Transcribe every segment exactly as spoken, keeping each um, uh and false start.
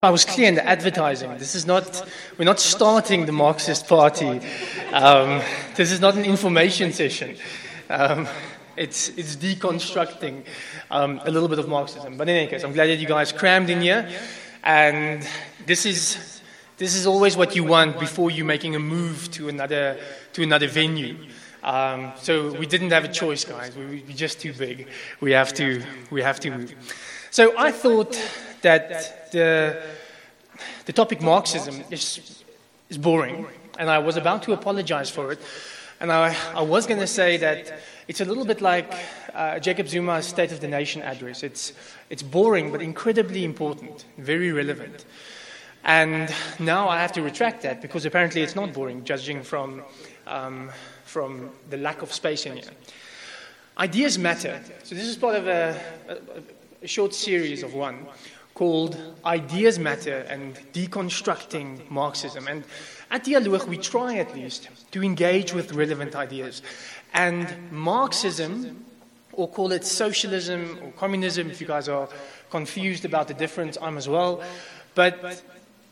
I was clear in the advertising. This is not, we're not starting the Marxist party. Um, this is not an information session. Um, it's, it's deconstructing um, a little bit of Marxism. But in any case, I'm glad that you guys crammed in here. And this is, this is always what you want before you're making a move to another, to another venue. Um, so we didn't have a choice, guys. We, we're just too big. We have to, we have to move. So I thought that the, the topic Marxism is, is boring, and I was about to apologize for it. And I, I was going to say that it's a little bit like uh, Jacob Zuma's State of the Nation address. It's, it's boring, but incredibly important, very relevant. And now I have to retract that, because apparently it's not boring, judging from, um, from the lack of space in here. Ideas matter. So this is part of a, a, a short series of one called Ideas Matter and Deconstructing Marxism. And at Dialoog, we try at least to engage with relevant ideas. And Marxism, or call it socialism or communism, if you guys are confused about the difference, I'm as well. But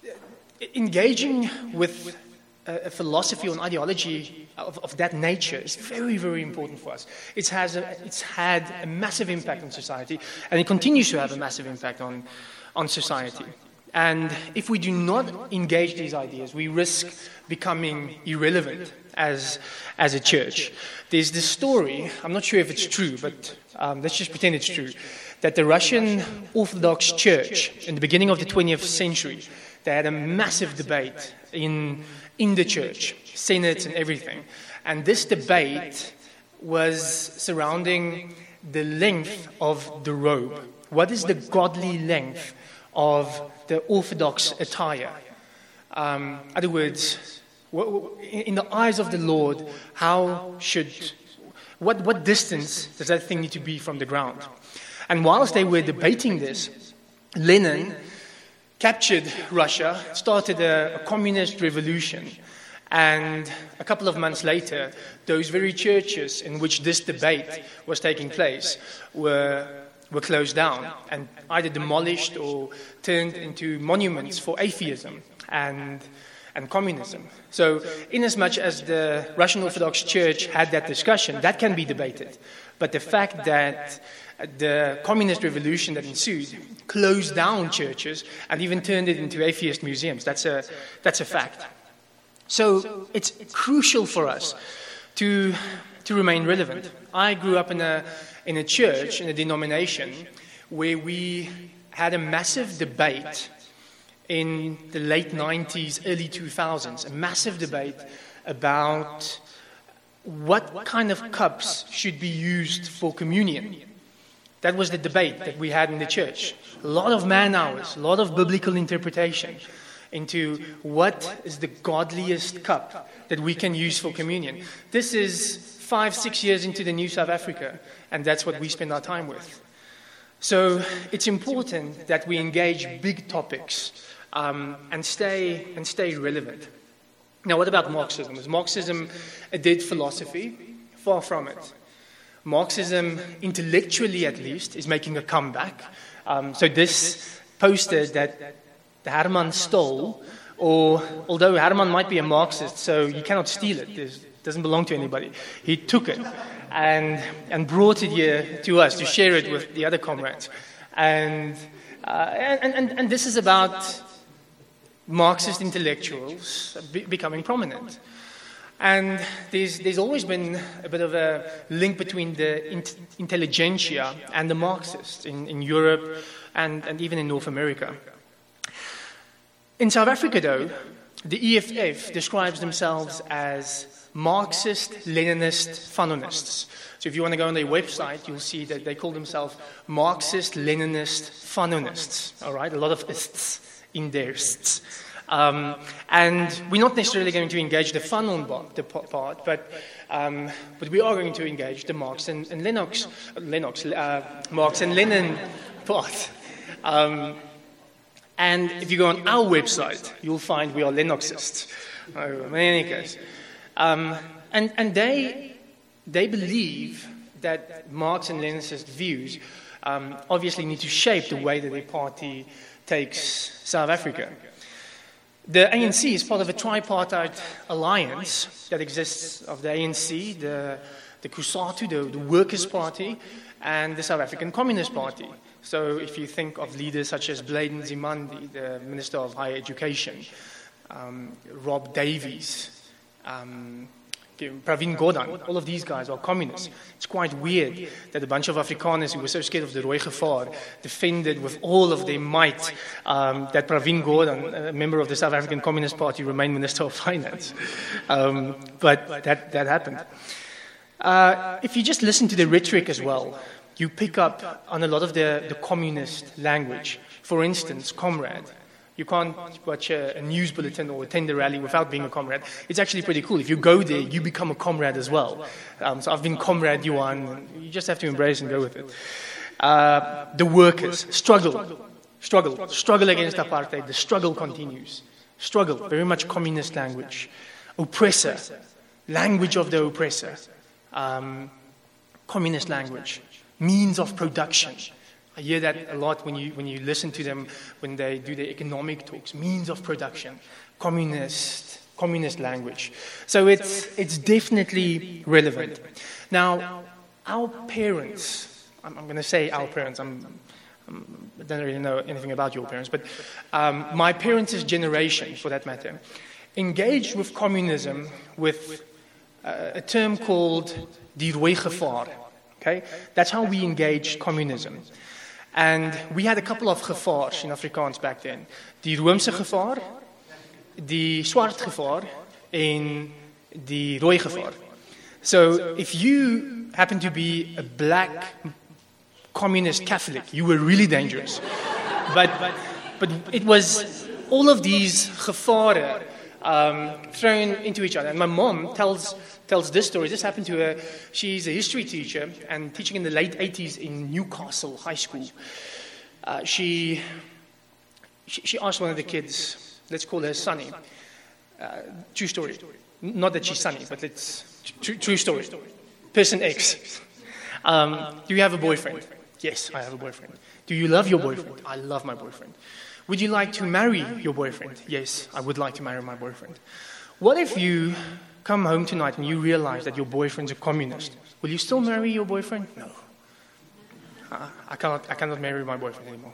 engaging with a philosophy or an ideology of, of that nature is very, very important for us. It has a, it's had a massive impact on society, and it continues to have a massive impact on, on society. And if we do not engage these ideas, we risk becoming irrelevant as, as a church. There's this story, I'm not sure if it's true, but um, let's just pretend it's true, that the Russian Orthodox Church, in the beginning of the twentieth century, they had a massive debate in, in the church, senates and everything. And this debate was surrounding the length of the robe. What is the godly length of the Orthodox attire? Um, in other words, in the eyes of the Lord, how should, what, what distance does that thing need to be from the ground? And whilst they were debating this, Lenin captured Russia, started a, a communist revolution, and a couple of months later, those very churches in which this debate was taking place were, were closed down and either demolished or turned into monuments for atheism and, and communism. So, inasmuch as the Russian Orthodox Church had that discussion, that can be debated. But the fact that the communist revolution that ensued closed down churches and even turned it into atheist museums. That's a, that's a fact. So it's crucial for us to, to remain relevant. I grew up in a, in a church, in a denomination, where we had a massive debate in the late nineties, early two thousands, a massive debate about what kind of cups should be used for communion. That was the debate that we had in the church. A lot of man hours, a lot of biblical interpretation into what is the godliest cup that we can use for communion. This is five, six years into the new South Africa, and that's what we spend our time with. So it's important that we engage big topics um, and stay and stay relevant. Now, what about Marxism? Is Marxism a dead philosophy? Far from it. Marxism, intellectually at least, is making a comeback. Um, so this poster that Herman stole, or although Herman might be a Marxist, so you cannot steal it. It doesn't belong to anybody. He took it and, and brought it here to us to share it with the other comrades. And, uh, and, and, and this is about Marxist intellectuals be, becoming prominent. And there's, there's always been a bit of a link between the int- intelligentsia and the Marxists in, in Europe and, and even in North America. In South Africa, though, the E F F describes themselves as Marxist-Leninist Fanonists. So if you want to go on their website, you'll see that they call themselves Marxist-Leninist Fanonists. All right, a lot of ists in their ists. Um, and we're not necessarily going to engage the Fanon part, but um, but we are going to engage the Marx and, and Lennox, Lennox, uh, Marx and Lenin part. Um, and if you go on our website, you'll find we are Lennoxists. Oh, in any case, um, and and they they believe that Marx and Leninist views um, obviously need to shape the way that their party takes South Africa. The A N C is part of a tripartite alliance that exists of the A N C, the, the COSATU, the, the Workers' Party, and the South African Communist Party. So if you think of leaders such as Bladen Zimandi, the Minister of Higher Education, um, Rob Davies, um, Pravin Gordhan, all of these guys are communists. It's quite weird that a bunch of Afrikaners who were so scared of the Rooi Gevaar defended with all of their might um, that Pravin Gordhan, a member of the South African Communist Party, remained Minister of Finance. Um, but that, that happened. Uh, if you just listen to the rhetoric as well, you pick up on a lot of the, the communist language. For instance, comrade. You can't watch a, a news bulletin or attend a rally without being a comrade. It's actually pretty cool. If you go there, you become a comrade as well. Um, so I've been comrade Yuan. You just have to embrace and go with it. Uh, the workers, struggle, struggle, struggle against apartheid. The struggle continues. Struggle, very much communist language. Oppressor, language of the oppressor. Um, communist language, means of production. I hear that a lot when you, when you listen to them when they do their economic talks. Means of production, communist, communist language. So it's, it's definitely relevant. Now, our parents, I'm, I'm going to say our parents, I'm, I'm, I don't really know anything about your parents, but um, my parents' generation, for that matter, engaged with communism with uh, a term called die Rooi Gevaar. Okay? That's how we engaged communism. And we had a couple of gevaars in Afrikaans back then. Die Roomse gevaar, die swart gevaar, en die rooi gevaar. So if you happen to be a black communist Catholic, you were really dangerous. But, but it was all of these gevare um, thrown into each other. And my mom tells... tells this story. This happened to her. She's a history teacher and teaching in the late eighties in Newcastle High School. Uh, she, she she asked one of the kids, let's call her Sunny. Uh, true story. Not that she's Sunny, but it's true, true story. Person X. Um, do you have a boyfriend? Yes, I have a boyfriend. Do you love your boyfriend? I love my boyfriend. Would you like to marry your boyfriend? Yes, I would like to marry my boyfriend. What if you come home tonight and you realize that your boyfriend's a communist? Will you still marry your boyfriend? No. Uh, I cannot, I cannot marry my boyfriend anymore.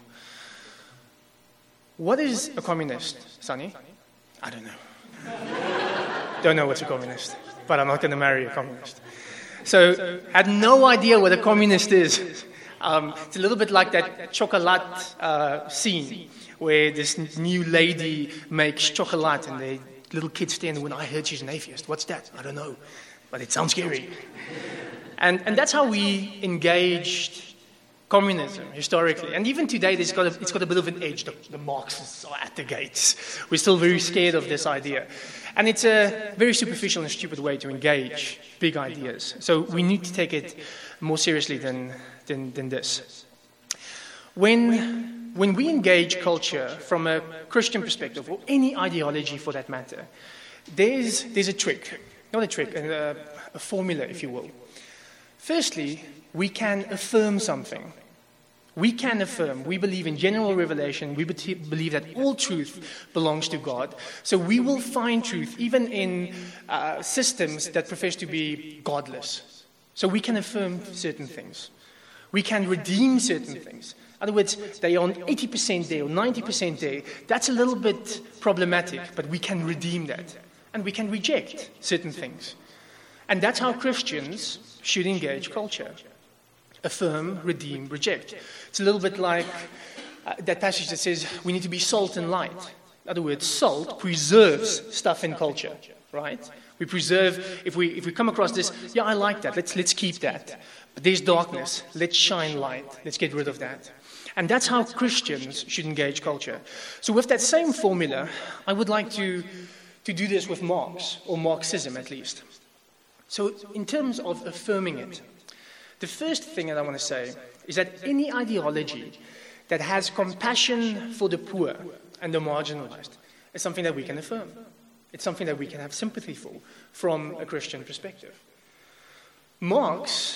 What is a communist, Sunny? I don't know. Don't know what's a communist, but I'm not going to marry a communist. So, had no idea what a communist is. Um, it's a little bit like that chocolate uh, scene where this new lady makes chocolate and they little kids stand when I heard she's an atheist. What's that? I don't know. But it sounds scary. And, and that's how we engaged communism historically. And even today, it's got a, it's got a bit of an edge. The, the Marxists are at the gates. We're still very scared of this idea. And it's a very superficial and stupid way to engage big ideas. So we need to take it more seriously than, than, than this. When... When we engage culture from a Christian perspective, or any ideology for that matter, there's, there's a trick, not a trick, a, a formula, if you will. Firstly, we can affirm something. We can affirm, we believe in general revelation, we be- believe that all truth belongs to God. So we will find truth even in uh, systems that profess to be godless. So we can affirm certain things. We can redeem certain things. In other words, they are on eighty percent there or ninety percent there. That's a little bit problematic, but we can redeem that. And we can reject certain things. And that's how Christians should engage culture. Affirm, redeem, reject. It's a little bit like uh, that passage that says we need to be salt and light. In other words, salt preserves stuff in culture, right? We preserve, if we if we come across this, yeah, I like that, let's let's keep that. But there's darkness, let's shine light, let's get rid of that. And that's how Christians should engage culture. So with that same formula, I would like to, to do this with Marx, or Marxism at least. So in terms of affirming it, the first thing that I want to say is that any ideology that has compassion for the poor and the marginalized is something that we can affirm. It's something that we can have sympathy for from a Christian perspective. Marx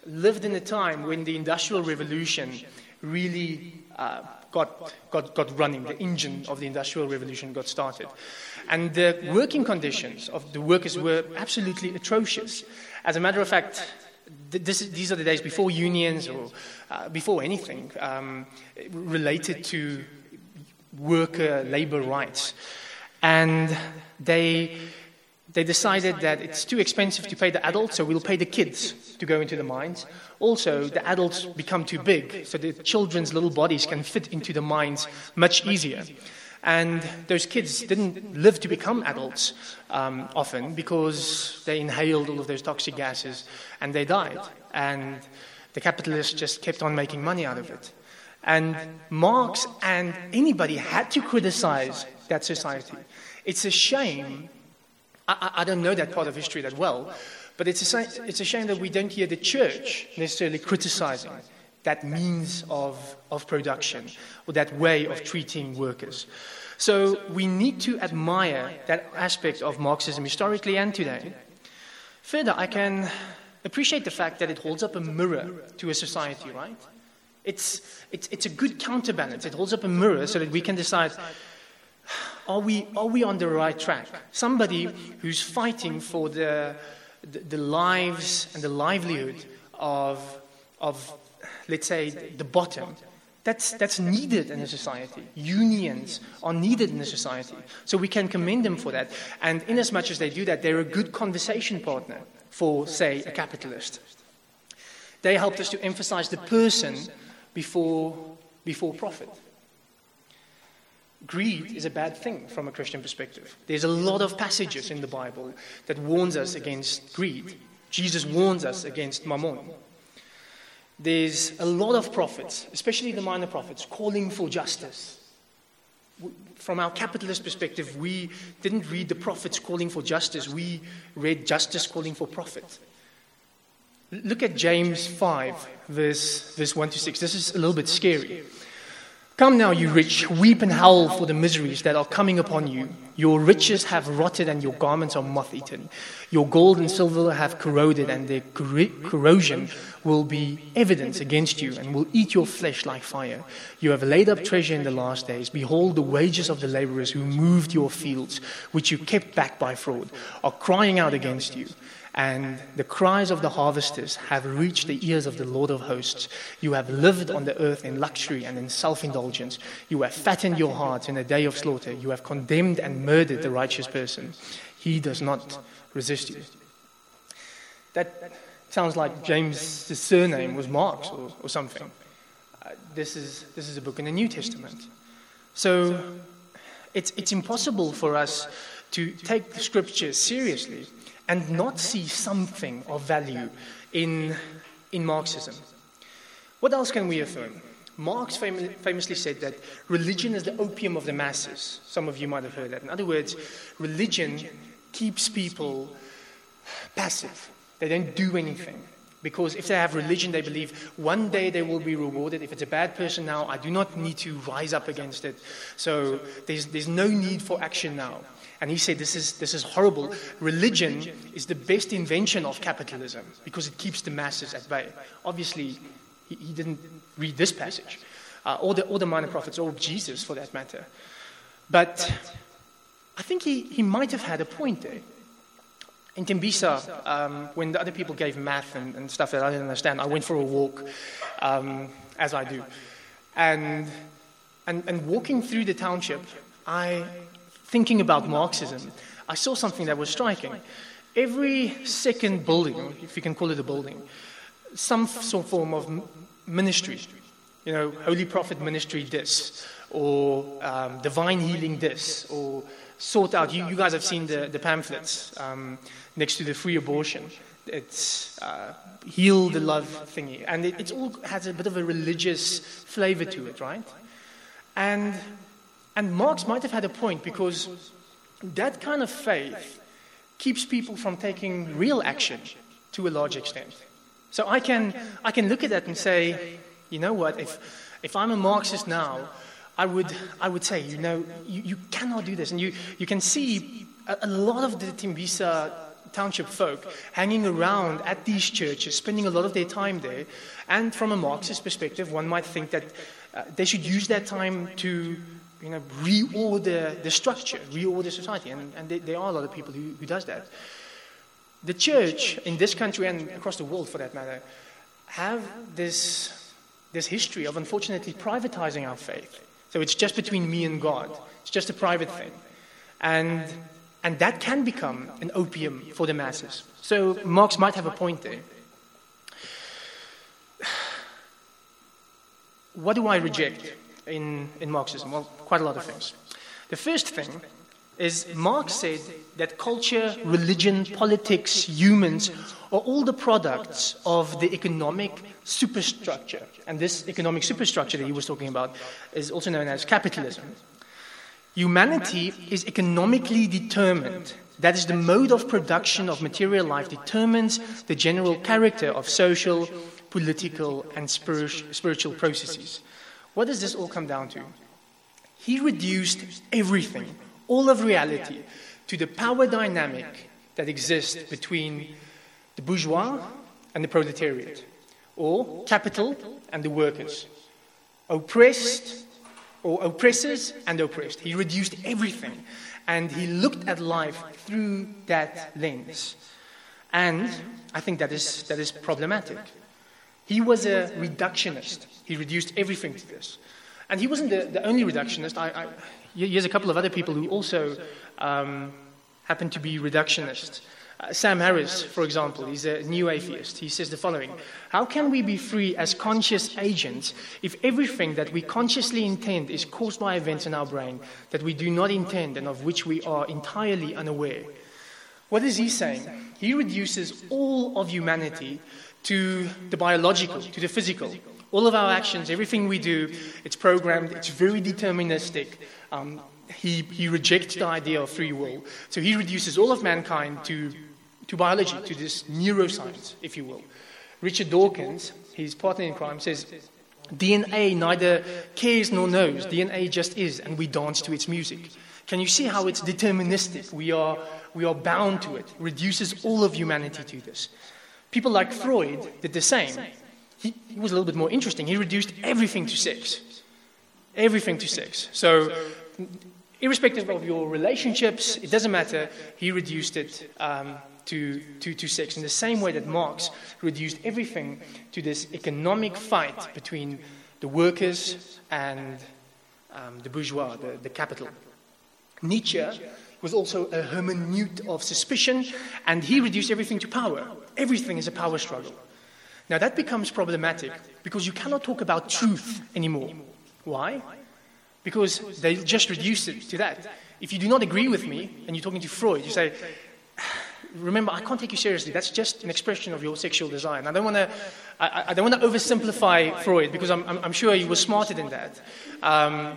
lived in a time when the Industrial Revolution really uh, got, got, got running. The engine of the Industrial Revolution got started. And the working conditions of the workers were absolutely atrocious. As a matter of fact, this, these are the days before unions or uh, before anything um, related to worker labor rights. And they... They decided that it's too expensive to pay the adults, so we'll pay the kids to go into the mines. Also, the adults become too big, so the children's little bodies can fit into the mines much easier. And those kids didn't live to become adults um, often because they inhaled all of those toxic gases and they died. And the capitalists just kept on making money out of it. And Marx and anybody had to criticize that society. It's a shame. I, I don't know that part of history that well, but it's a, it's a shame that we don't hear the church necessarily criticizing that means of, of production or that way of treating workers. So we need to admire that aspect of Marxism historically and today. Further, I can appreciate the fact that it holds up a mirror to a society, right? It's, it's, it's a good counterbalance. It holds up a mirror so that we can decide, Are we, are we on the right track? Somebody who's fighting for the, the, the lives and the livelihood of, of, let's say, the bottom, that's, that's needed in a society. Unions are needed in a society. So we can commend them for that. And in as much as they do that, they're a good conversation partner for, say, a capitalist. They helped us to emphasize the person before, before profit. Greed is a bad thing from a Christian perspective. There's a lot of passages in the Bible that warns us against greed. Jesus warns us against mammon. There's a lot of prophets, especially the minor prophets, calling for justice. From our capitalist perspective, we didn't read the prophets calling for justice. We read justice calling for profit. Look at James five, verse, verse one to six. This is a little bit scary. Come now, you rich, weep and howl for the miseries that are coming upon you. Your riches have rotted and your garments are moth-eaten. Your gold and silver have corroded, and their corrosion will be evidence against you and will eat your flesh like fire. You have laid up treasure in the last days. Behold, the wages of the laborers who moved your fields, which you kept back by fraud, are crying out against you. And the cries of the harvesters have reached the ears of the Lord of hosts. You have lived on the earth in luxury and in self-indulgence. You have fattened your hearts in a day of slaughter. You have condemned and murdered the righteous person. He does not resist you. That sounds like James' surname was Marx or, or something. Uh, this is this is a book in the New Testament. So it's it's impossible for us to take the scriptures seriously and not see something of value in, in Marxism. What else can we affirm? Marx fam- famously said that religion is the opium of the masses. Some of you might have heard that. In other words, religion keeps people passive. They don't do anything. Because if they have religion, they believe one day they will be rewarded. If it's a bad person now, I do not need to rise up against it. So there's, there's no need for action now. And he said, this is, this is horrible. Religion is the best invention of capitalism because it keeps the masses at bay. Obviously, he, he didn't read this passage, uh, or, the, or the minor prophets, or Jesus for that matter. But I think he, he might have had a point there. In Tembisa, um, when the other people gave math and, and stuff that I didn't understand, I went for a walk, um, as I do. And, and, and walking through the township, I... Thinking about Marxism, I saw something that was striking. Every second building, if you can call it a building, some sort of form of ministry, you know, Holy Prophet Ministry this, or um, Divine Healing this, or sort out, you, you guys have seen the, the pamphlets um, next to the free abortion. It's uh, Heal the Love thingy. And it, it all has a bit of a religious flavor to it, right? And... And Marx might have had a point because that kind of faith keeps people from taking real action to a large extent. So I can I can look at that and say, you know what, if if I'm a Marxist now, I would I would say, you know, you, you cannot do this. And you, you can see a, a lot of the Tembisa township folk hanging around at these churches, spending a lot of their time there. And from a Marxist perspective, one might think that uh, they should use that time to, you know, reorder the structure, reorder society. And, and there, there are a lot of people who, who does that. The church in this country and across the world, for that matter, have this, this history of unfortunately privatizing our faith. So it's just between me and God. It's just a private thing. And, and that can become an opium for the masses. So Marx might have a point there. What do I reject in, in Marxism? Well, quite a lot of things. The first thing is Marx said that culture, religion, politics, humans are all the products of the economic superstructure. And this economic superstructure that he was talking about is also known as capitalism. Humanity is economically determined. That is, the mode of production of material life determines the general character of social, political, and spiritual processes. What does this all come down to? He reduced everything, all of reality, to the power dynamic that exists between the bourgeois and the proletariat, or capital and the workers, oppressed or oppressors and oppressed. He reduced everything, and he looked at life through that lens. And I think that is, that is problematic. He was a reductionist. He reduced everything to this. And he wasn't the, the only reductionist. I, I, here's a couple of other people who also um, happen to be reductionists. Uh, Sam Harris, for example, he's a new atheist. He says the following: how can we be free as conscious agents if everything that we consciously intend is caused by events in our brain that we do not intend and of which we are entirely unaware? What is he saying? He reduces all of humanity to the biological, to the physical. All of our actions, everything we do, it's programmed, it's very deterministic. Um, he, he rejects the idea of free will. So he reduces all of mankind to, to biology, to this neuroscience, if you will. Richard Dawkins, his partner in crime, says, D N A neither cares nor knows. D N A just is, and we dance to its music. Can you see how it's deterministic? We are, we are bound to it. It reduces all of humanity to this. People like Freud did the same. He, he was a little bit more interesting. He reduced everything to sex. Everything to sex. So, irrespective of your relationships, it doesn't matter, he reduced it um, to, to, to sex. In the same way that Marx reduced everything to this economic fight between the workers and um, the bourgeois, the, the capital. Nietzsche was also a hermeneut of suspicion, and he reduced everything to power. Everything is a power struggle. Now that becomes problematic because you cannot talk about truth anymore. Why? Because they just reduced it to that. If you do not agree with me and you're talking to Freud, you say, remember, I can't take you seriously. That's just an expression of your sexual desire. And I don't want to, I, I don't want to oversimplify Freud because I'm, I'm, I'm sure he was smarter than that. Um,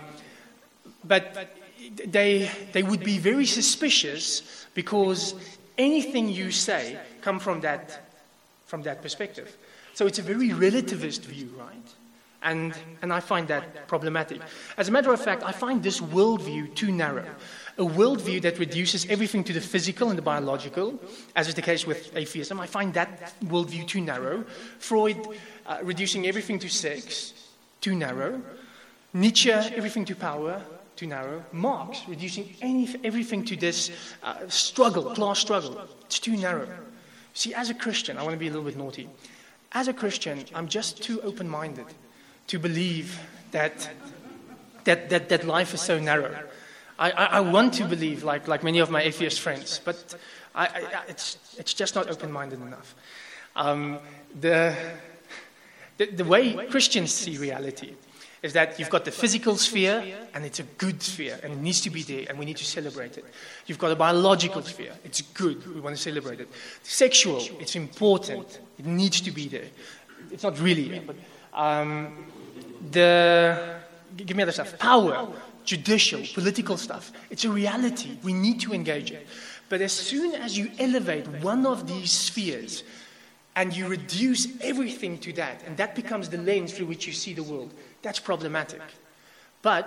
but they, they would be very suspicious because anything you say comes from that, from that perspective. So it's a very relativist view, right? And, and I find that problematic. As a matter of fact, I find this worldview too narrow. A worldview that reduces everything to the physical and the biological, as is the case with atheism, I find that worldview too narrow. Freud uh, reducing everything to sex, too narrow. Nietzsche, everything to power, too narrow. Marx reducing any, everything to this uh, struggle, class struggle, it's too narrow. See, as a Christian, I want to be a little bit naughty. As a Christian, I'm just too open-minded to believe that that, that, that life is so narrow. I, I, I want to believe, like, like many of my atheist friends, but I, I, it's, it's just not open-minded enough. Um, the, the, the way Christians see reality is that you've got the physical sphere, and it's a good sphere, and it needs to be there, and we need to celebrate it. You've got a biological sphere. It's good. We want to celebrate it. Sexual, it's important. It needs to be there. It's not really, but um, the, give me other stuff. Power, judicial, political stuff. It's a reality. We need to engage it. But as soon as you elevate one of these spheres, and you reduce everything to that, and that becomes the lens through which you see the world, that's problematic. But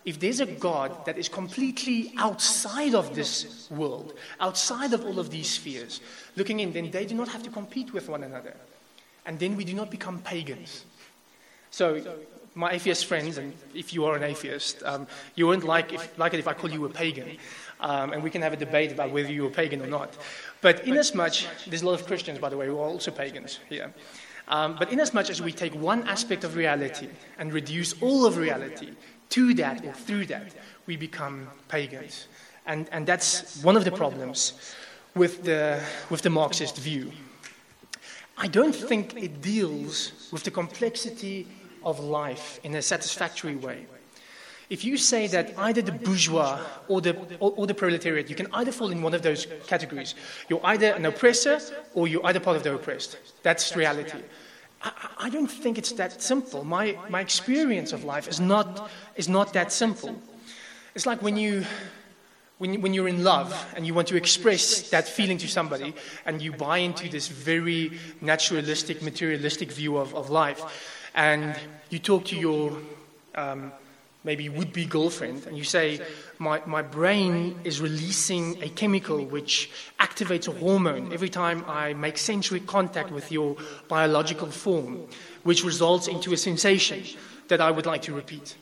if there's a God that is completely outside of this world, outside of all of these spheres, looking in, then they do not have to compete with one another. And then we do not become pagans. So, my atheist friends, and if you are an atheist, um, you won't like, if, like it if I call you a pagan. Um, and we can have a debate about whether you're a pagan or not. But inasmuch, there's a lot of Christians, by the way, who are also pagans here. Um, but inasmuch as we take one aspect of reality and reduce all of reality to that or through that, we become pagans. And, and that's one of the problems with the, with the Marxist view. I don't think it deals with the complexity of life in a satisfactory way. If you say that either the bourgeois or the, or, or the proletariat, you can either fall in one of those categories. You're either an oppressor or you're either part of the oppressed. That's reality. I, I don't think it's that simple. My, my experience of life is not, is not that simple. It's like when, you, when, you, when you're in love and you want to express that feeling to somebody and you buy into this very naturalistic, materialistic view of, of life, and you talk to your um, maybe would-be girlfriend, and you say, my, my brain is releasing a chemical which activates a hormone every time I make sensory contact with your biological form, which results into a sensation that I would like to repeat.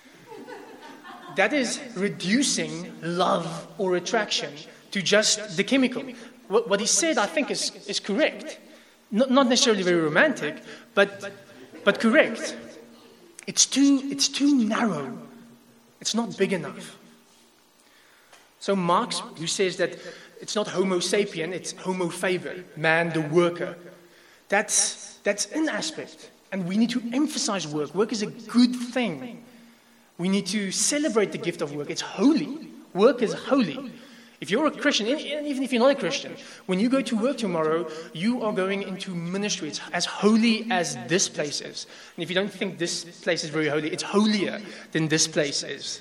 That is reducing love or attraction to just the chemical. What, what he said, I think, is, is correct. Not, not necessarily very romantic, but, but correct. It's too, it's too narrow. It's not big enough. So Marx, who says that it's not Homo sapien, it's Homo faber, man the worker. That's, that's an aspect. And we need to emphasize work. Work is a good thing. We need to celebrate the gift of work. It's holy. Work is holy. If you're a Christian, even if you're not a Christian, when you go to work tomorrow, you are going into ministry. It's as holy as this place is. And if you don't think this place is very holy, it's holier than this place is.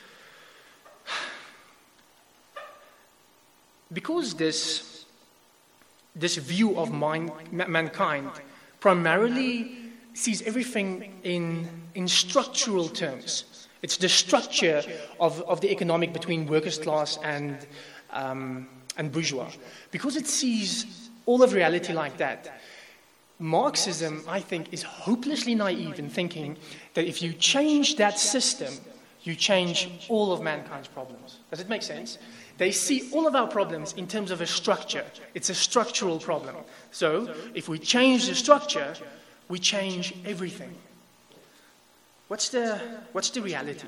Because this, this view of mind, mankind primarily sees everything in, in structural terms. It's the structure of, of the economic between workers' class and, um, and bourgeois. Because it sees all of reality like that, Marxism, I think, is hopelessly naive in thinking that if you change that system, you change all of mankind's problems. Does it make sense? They see all of our problems in terms of a structure. It's a structural problem. So, if we change the structure, we change everything. What's the, what's the reality?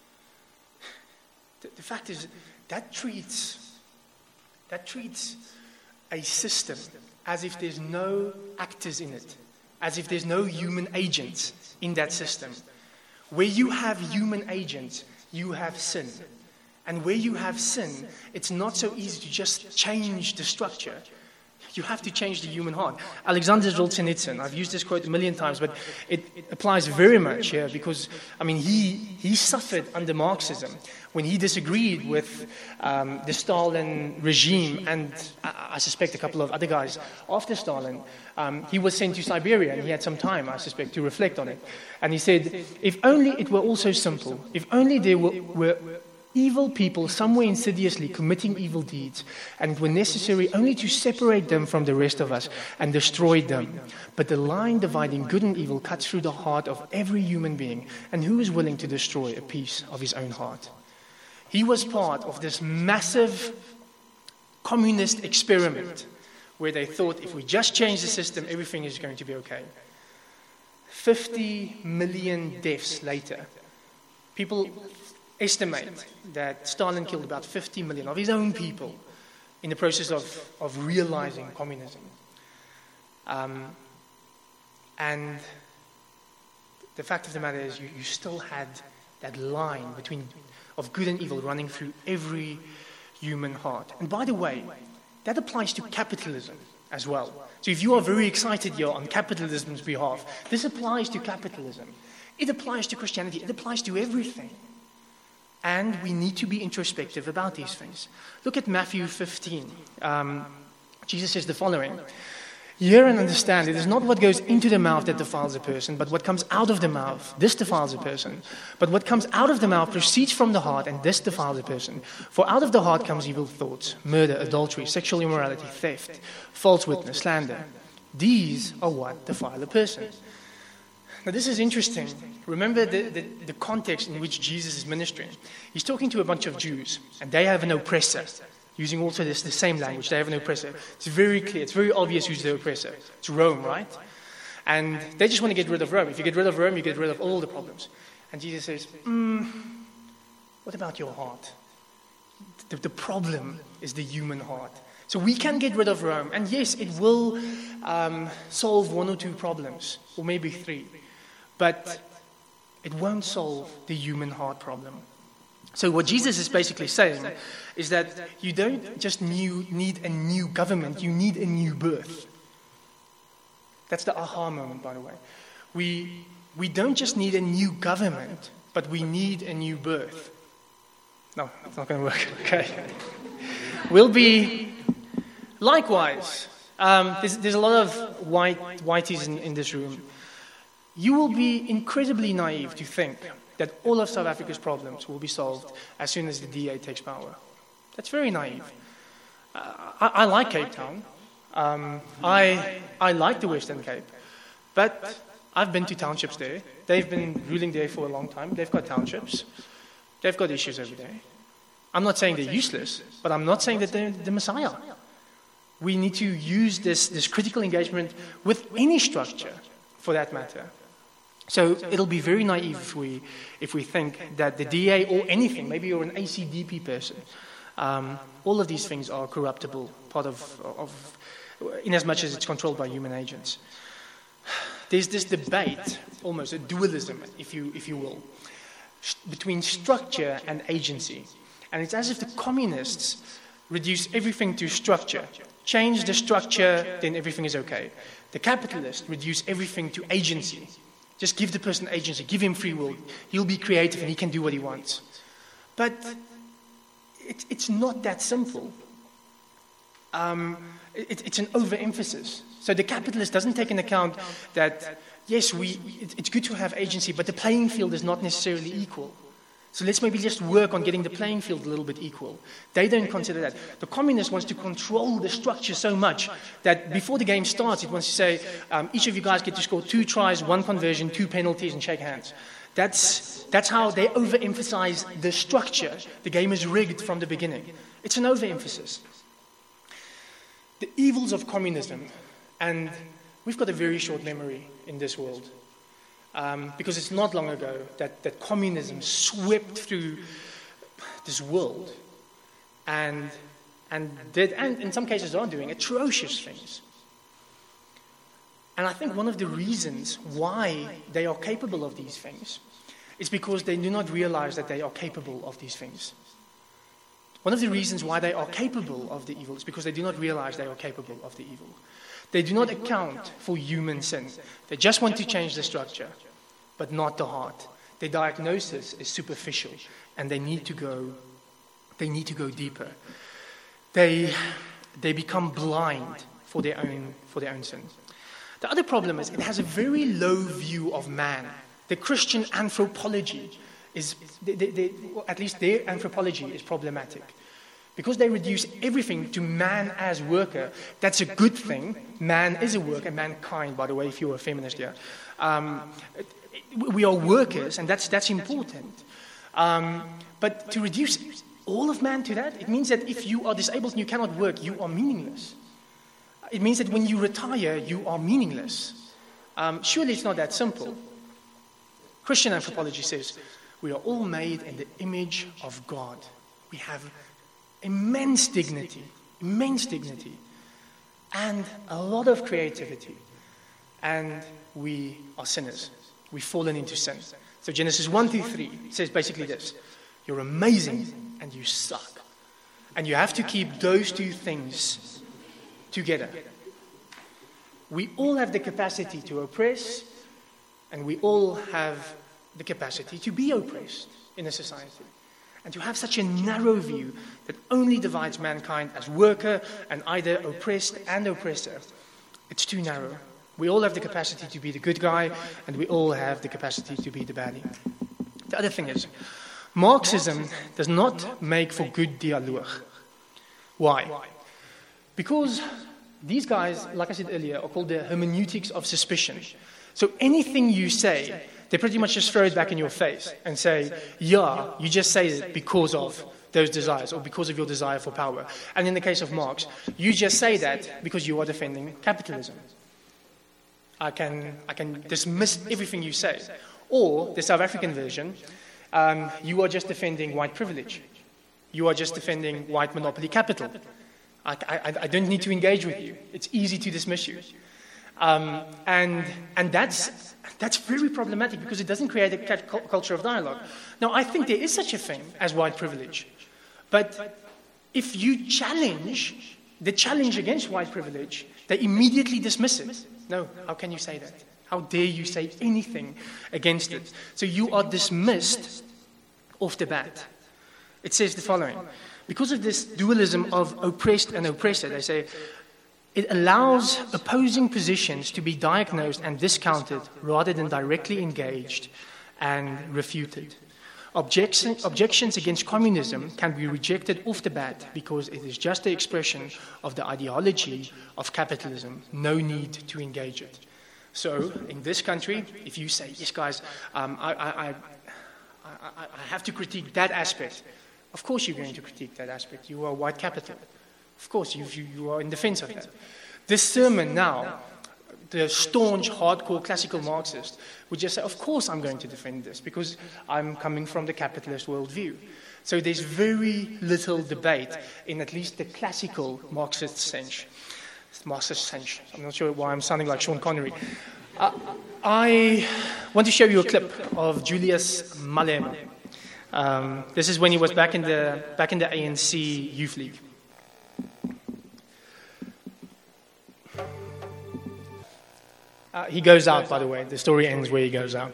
The, the fact is, that treats, that treats a system as if there's no actors in it, as if there's no human agents in that system. Where you have human agents, you have sin. And where you have sin, it's not so easy to just change the structure. You have to change the human heart. Alexander Solzhenitsyn, I've used this quote a million times, but it, it applies very much here because, I mean, he, he suffered under Marxism when he disagreed with um, the Stalin regime and, I, I suspect, a couple of other guys after Stalin. Um, he was sent to Siberia and he had some time, I suspect, to reflect on it. And he said, if only it were all so simple, if only there were, were evil people somewhere insidiously committing evil deeds, and it were necessary only to separate them from the rest of us and destroy them. But the line dividing good and evil cuts through the heart of every human being, and who is willing to destroy a piece of his own heart? He was part of this massive communist experiment where they thought if we just change the system, everything is going to be okay. fifty million deaths later, people estimate that Stalin killed about fifty million of his own people in the process of, of realizing communism. Um, and the fact of the matter is you, you still had that line between of good and evil running through every human heart. And by the way, that applies to capitalism as well. So if you are very excited here on capitalism's behalf, this applies to capitalism. It applies to Christianity. It applies to everything. And we need to be introspective about these things. Look at Matthew fifteen. Um, Jesus says the following. Hear and understand, it is not what goes into the mouth that defiles a person, but what comes out of the mouth. This defiles a person. But what comes out of the mouth proceeds from the heart, and this defiles a person. For out of the heart comes evil thoughts, murder, adultery, sexual immorality, theft, false witness, slander. These are what defile a person. Now this is interesting. Remember the, the, the context in which Jesus is ministering. He's talking to a bunch of Jews, and they have an oppressor. Using also this the same language, they have an oppressor. It's very clear, it's very obvious who's the oppressor. It's Rome, right? And they just want to get rid of Rome. If you get rid of Rome, you get rid of all the problems. And Jesus says, mm, what about your heart? The, the problem is the human heart. So we can get rid of Rome, and yes, it will um, solve one or two problems, or maybe three. But it won't solve the human heart problem. So what Jesus is basically saying is that you don't just new, need a new government, you need a new birth. That's the aha moment, by the way. We, we don't just need a new government, but we need a new birth. No, it's not going to work. Okay. We'll be, likewise, um, there's, there's a lot of white whiteys in, in this room. You will be incredibly naive to think that all of South Africa's problems will be solved as soon as the D A takes power. That's very naive. Uh, I, I like Cape Town. Um, I, I like the Western Cape. But I've been to townships there. They've been ruling there for a long time. They've got townships. They've got issues over there. I'm not saying they're useless, but I'm not saying that they're the Messiah. We need to use this, this critical engagement with any structure, for that matter. So it'll be very naive if we, if we think that the D A or anything, maybe you're an A C D P person, um, all of these things are corruptible, part of, of, in as much as it's controlled by human agents. There's this debate, almost a dualism, if you, if you will, between structure and agency. And it's as if the communists reduce everything to structure. Change the structure, then everything is okay. The capitalists reduce everything to agency. Just give the person agency, give him free will. He'll be creative and he can do what he wants. But it, it's not that simple. Um, it, it's an overemphasis. So the capitalist doesn't take into account that, yes, we, it, it's good to have agency, but the playing field is not necessarily equal. So let's maybe just work on getting the playing field a little bit equal. They don't consider that. The communist wants to control the structure so much that before the game starts, it wants to say, um, each of you guys get to score two tries, one conversion, two penalties, and shake hands. That's, that's how they overemphasize the structure. The game is rigged from the beginning. It's an overemphasis. The evils of communism, and we've got a very short memory in this world. Um, because it's not long ago that, that communism swept through this world and, and did, and in some cases are doing, atrocious things. And I think one of the reasons why they are capable of these things is because they do not realize that they are capable of these things. One of the reasons why they are capable of the evil is because they do not realize they are capable of the evil. They do not account for human sin. They just want to change the structure, but not the heart. Their diagnosis is superficial, and they need to go, they need to go deeper. They, they become blind for their own, for their own sin. The other problem is it has a very low view of man. The Christian anthropology is, they, they, they, at least their anthropology is problematic. Because they reduce everything to man as worker, that's a good thing. Man is a worker, mankind, by the way, if you're a feminist here. Um, we are workers, and that's, that's important. Um, but to reduce all of man to that, it means that if you are disabled and you cannot work, you are meaningless. It means that when you retire, you are meaningless. Um, surely it's not that simple. Christian anthropology says, we are all made in the image of God. We have immense dignity, immense dignity, and a lot of creativity. And we are sinners. We've fallen into sin. So Genesis one through three says basically this: you're amazing and you suck. And you have to keep those two things together. We all have the capacity to oppress, and we all have the capacity to be oppressed in a society. And to have such a narrow view that only divides mankind as worker and either oppressed and oppressor It's too narrow. We all have the capacity to be the good guy, and we all have the capacity to be the baddie. The other thing is, Marxism does not make for good dialogue. Why? Because these guys, like I said earlier, are called the hermeneutics of suspicion. So anything you say, they pretty much just throw it back in your face and say, yeah, you just say it because of those desires or because of your desire for power. And in the case of Marx, you just say that because you are defending capitalism. I can, I can dismiss everything you say. Or the South African version, um, you are just defending white privilege. You are just defending white monopoly capital. I, I, I don't need to engage with you. It's easy to dismiss you. Um, and and that's, that's very problematic because it doesn't create a culture of dialogue. Now, I think there is such a thing as white privilege. But if you challenge the challenge against white privilege, they immediately dismiss it. No, how can you say that? How dare you say anything against it? So you are dismissed off the bat. It says the following. Because of this dualism of oppressed and oppressor, they say, it allows opposing positions to be diagnosed and discounted rather than directly engaged and refuted. Objection, objections against communism can be rejected off the bat because it is just the expression of the ideology of capitalism. No need to engage it. So, in this country, if you say, yes, guys, um, I, I, I, I, I have to critique that aspect, of course you're going to critique that aspect. You are white capital. Of course, you, you, you are in defense of that. This sermon now, the staunch, hardcore, classical Marxist would just say, of course I'm going to defend this because I'm coming from the capitalist worldview. So there's very little debate in at least the classical Marxist sense. Marxist sense. I'm not sure why I'm sounding like Sean Connery. Uh, I want to show you a clip of Julius Malema. Um, this is when he was back in the back in the A N C Youth League. Uh, he goes out, by the way. The story ends where he goes out.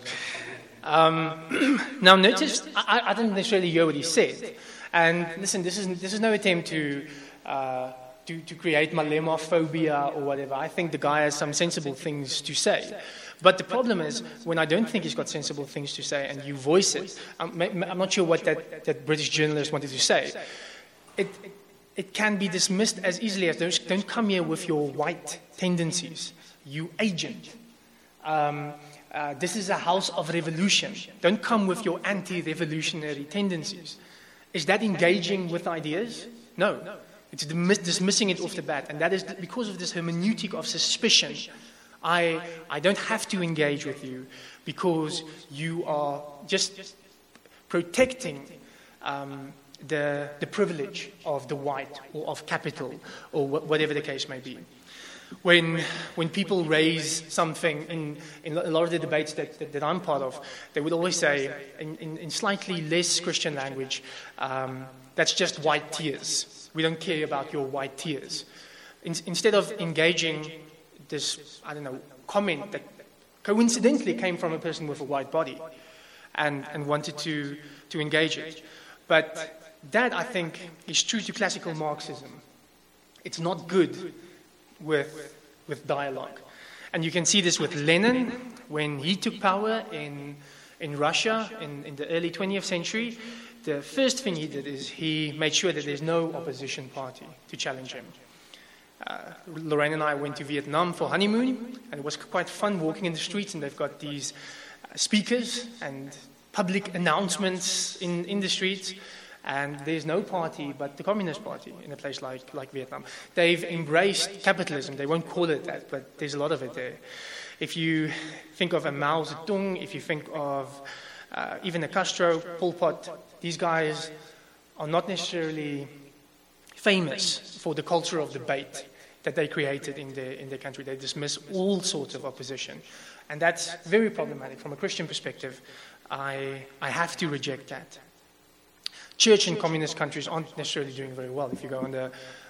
Um, now, notice, I, I didn't necessarily hear what he said. And listen, this is this is no attempt to uh, to, to create Malema phobia or whatever. I think the guy has some sensible things to say. But the problem is, when I don't think he's got sensible things to say and you voice it, I'm, I'm not sure what that, that British journalist wanted to say. It, it can be dismissed as easily as, don't, don't come here with your white tendencies. You agent. Um, uh, this is a house of revolution. Don't come with your anti-revolutionary tendencies. Is that engaging with ideas? No. It's dismissing it off the bat. And that is because of this hermeneutic of suspicion. I, I don't have to engage with you because you are just protecting um, the, the privilege of the white or of capital or wh- whatever the case may be. When, when people raise something in, in a lot of the debates that, that, that I'm part of, they would always say, in, in, in slightly less Christian language, um, that's just white tears. We don't care about your white tears. In, instead of engaging this, I don't know, comment that coincidentally came from a person with a white body and, and wanted to, to engage it. But that, I think, is true to classical Marxism. It's not good with, with dialogue. And you can see this with Lenin when he took power in, in Russia in, in the early twentieth century. The first thing he did is he made sure that there's no opposition party to challenge him. Uh, Lorraine and I went to Vietnam for honeymoon, and it was quite fun walking in the streets, and they've got these uh, speakers and public announcements in, in the streets, and there's no party but the Communist Party in a place like, like Vietnam. They've embraced capitalism. They won't call it that, but there's a lot of it there. If you think of a Mao Zedong, if you think of uh, even a Castro, Pol Pot, these guys are not necessarily famous for the culture of debate that they created in their, in their country. They dismiss all sorts of opposition. And that's very problematic. From a Christian perspective, I, I have to reject that. Church in communist countries aren't necessarily doing very well. If you go on the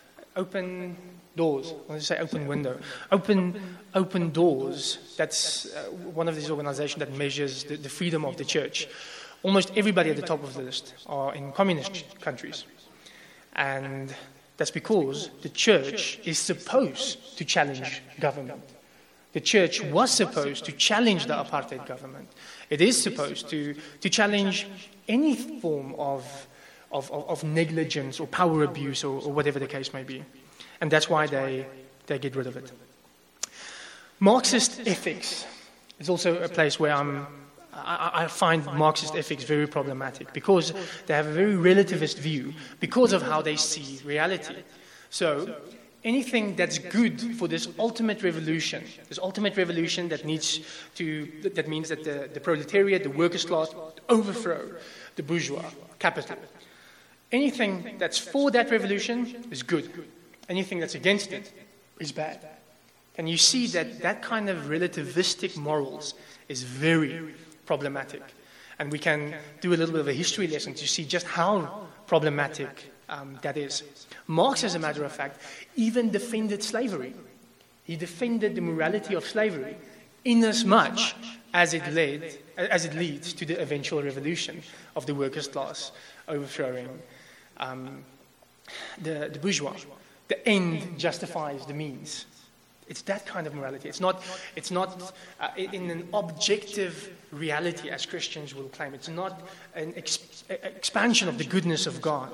Open Doors, I want to say Open Window. Open, open Doors, that's uh, one of these organizations that measures the, the freedom of the church. Almost everybody at the top of the list are in communist countries. And That's because the church is supposed to challenge government. The church was supposed to challenge the apartheid government. It is supposed to, to challenge any form of, of, of negligence or power abuse or, or whatever the case may be. And that's why they, they get rid of it. Marxist ethics is also a place where I'm, I, I find Marxist ethics very problematic because they have a very relativist view because of how they see reality. So anything that's good for this ultimate revolution, this ultimate revolution that needs to, that means that the, the proletariat, the workers' class, overthrow the bourgeois, capital. Anything that's for that revolution is good. Anything that's against it is bad. And you see that that kind of relativistic morals is very problematic. And we can do a little bit of a history lesson to see just how problematic um, that is. Marx, as a matter of fact, even defended slavery. He defended the morality of slavery inasmuch as it led, as it leads to the eventual revolution of the workers' class overthrowing um, the, the bourgeois. The end justifies the means. It's that kind of morality. It's not, it's not uh, in an objective reality, as Christians will claim. It's not an ex- expansion of the goodness of God.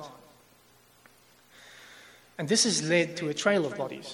And this has led to a trail of bodies.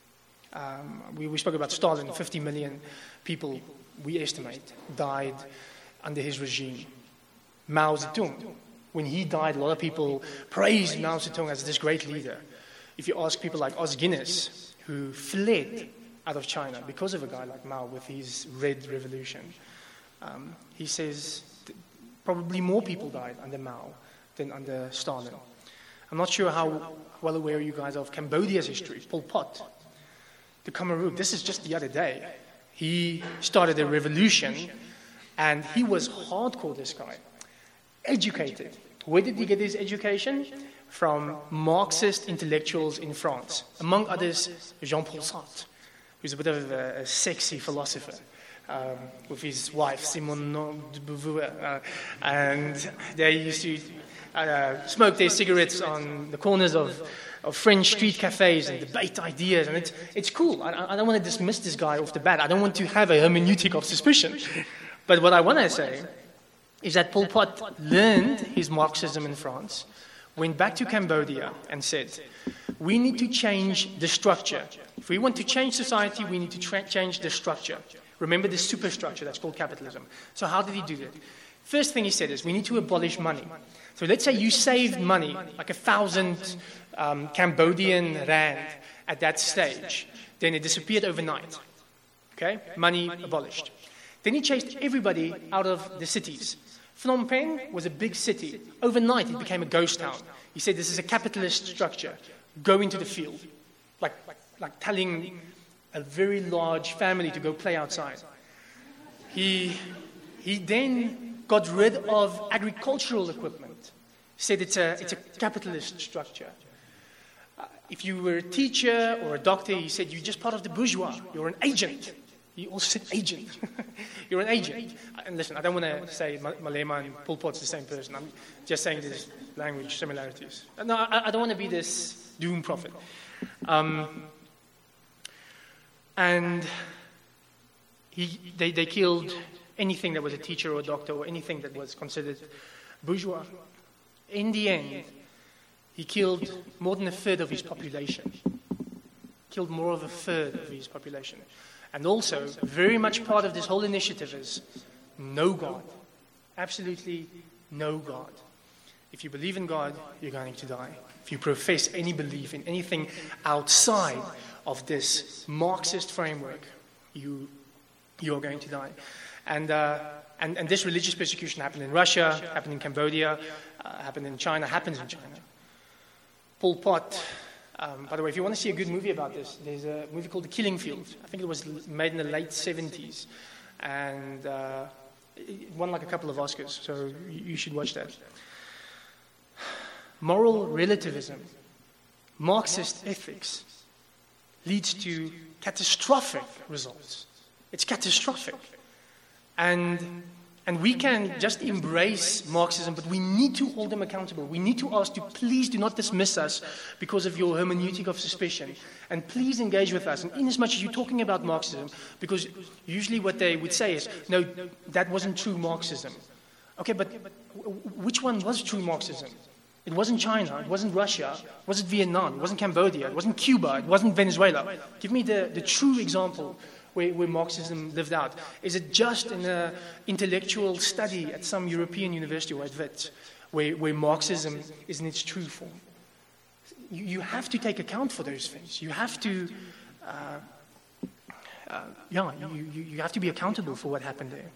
Um, we, we spoke about Stalin. fifty million people, we estimate, died under his regime. Mao Zedong, when he died, a lot of people praised Mao Zedong as this great leader. If you ask people like Os Guinness, who fled out of China because of a guy like Mao with his Red Revolution, um, he says probably more people died under Mao than under Stalin. I'm not sure how well aware you guys are of Cambodia's history. Pol Pot, the Khmer Rouge, this is just the other day. He started a revolution, and he was hardcore, this guy. Educated. Where did he get his education? From Marxist intellectuals in France. Among others, Jean-Paul Sartre, who's a bit of a, a sexy philosopher, um, with his wife, Simone de Beauvoir. Uh, and they used to uh, smoke their cigarettes on the corners of, of French street cafes and debate ideas. And it's, it's cool. I, I don't want to dismiss this guy off the bat. I don't want to have a hermeneutic of suspicion. But what I want to say is that Pol Pot learned his Marxism in France, went back to Cambodia and said, we need to change the structure. If we want to change society, we need to tra- change the structure. Remember the superstructure that's called capitalism. So how did he do that? First thing he said is, we need to abolish money. So let's say you saved money, like a thousand um, Cambodian rand at that stage. Then it disappeared overnight. Okay? Money abolished. Then he chased everybody out of the cities. Phnom Penh was a big city. Overnight, it became a ghost town. He said, this is a capitalist structure. Go into the field. Like, like, like telling a very large family to go play outside. He, he then got rid of agricultural equipment. He said it's a, it's a capitalist structure. Uh, if you were a teacher or a doctor, he said, you're just part of the bourgeois. You're an agent. He also said agent. You're an agent. And listen, I don't want to say Malema and Pol Pot's the same person. I'm just saying there's language similarities. No, I, I don't want to be this doom prophet. Um, and he, they, they killed anything that was a teacher or a doctor or anything that was considered bourgeois. In the end, he killed more than a third of his population. Killed more of a third of his population. And also, very much part of this whole initiative is no God. Absolutely no God. If you believe in God, you're going to die. If you profess any belief in anything outside of this Marxist framework, you, you're going to die. And, uh, and, and this religious persecution happened in Russia, happened in Cambodia, uh, happened in China, happens in China. Pol Pot... Um, by the way, if you want to see a good movie about this, there's a movie called The Killing Field. I think it was made in the late seventies. And uh, it won like a couple of Oscars, so you should watch that. Moral relativism, Marxist ethics, leads to catastrophic results. It's catastrophic. And, And we can just embrace Marxism, but we need to hold them accountable. We need to ask to please do not dismiss us because of your hermeneutic of suspicion. And please engage with us. And in as much as you're talking about Marxism, because usually what they would say is, no, that wasn't true Marxism. Okay, but which one was true Marxism? It wasn't China, it wasn't Russia, it wasn't Vietnam, it wasn't Cambodia, it wasn't Cuba, it wasn't Venezuela. Give me the, the true example where, where Marxism lived out. Is it just in an intellectual study at some European university or at Wits, where, where Marxism is in its true form? You, you have to take account for those things. You have to, uh, uh, yeah, you, you, you have to be accountable for what happened there.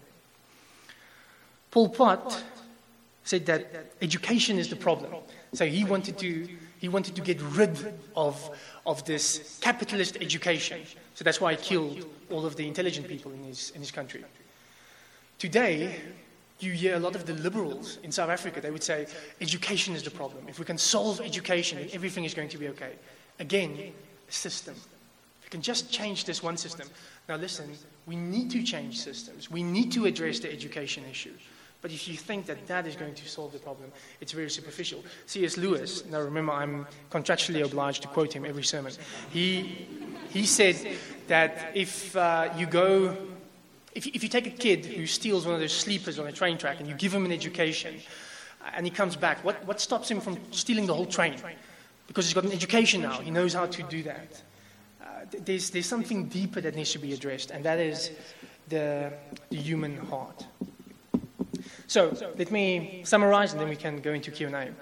Pol Pot said that education is the problem. So he wanted to, he wanted to get rid of, of this capitalist education. So that's why he killed all of the intelligent people in his, in his country. Today, you hear a lot of the liberals in South Africa, they would say, education is the problem. If we can solve education, then everything is going to be okay. Again, a system. We can just change this one system. Now listen, we need to change systems. We need to address the education issue. But if you think that that is going to solve the problem, it's very superficial. C S Lewis, now remember I'm contractually obliged to quote him every sermon. He, he said that if uh, you go, if, if you take a kid who steals one of those sleepers on a train track and you give him an education and he comes back, what, what stops him from stealing the whole train? Because he's got an education now. He knows how to do that. Uh, there's, there's something deeper that needs to be addressed, and that is the, the human heart. So, let me summarize and then we can go into Q and A.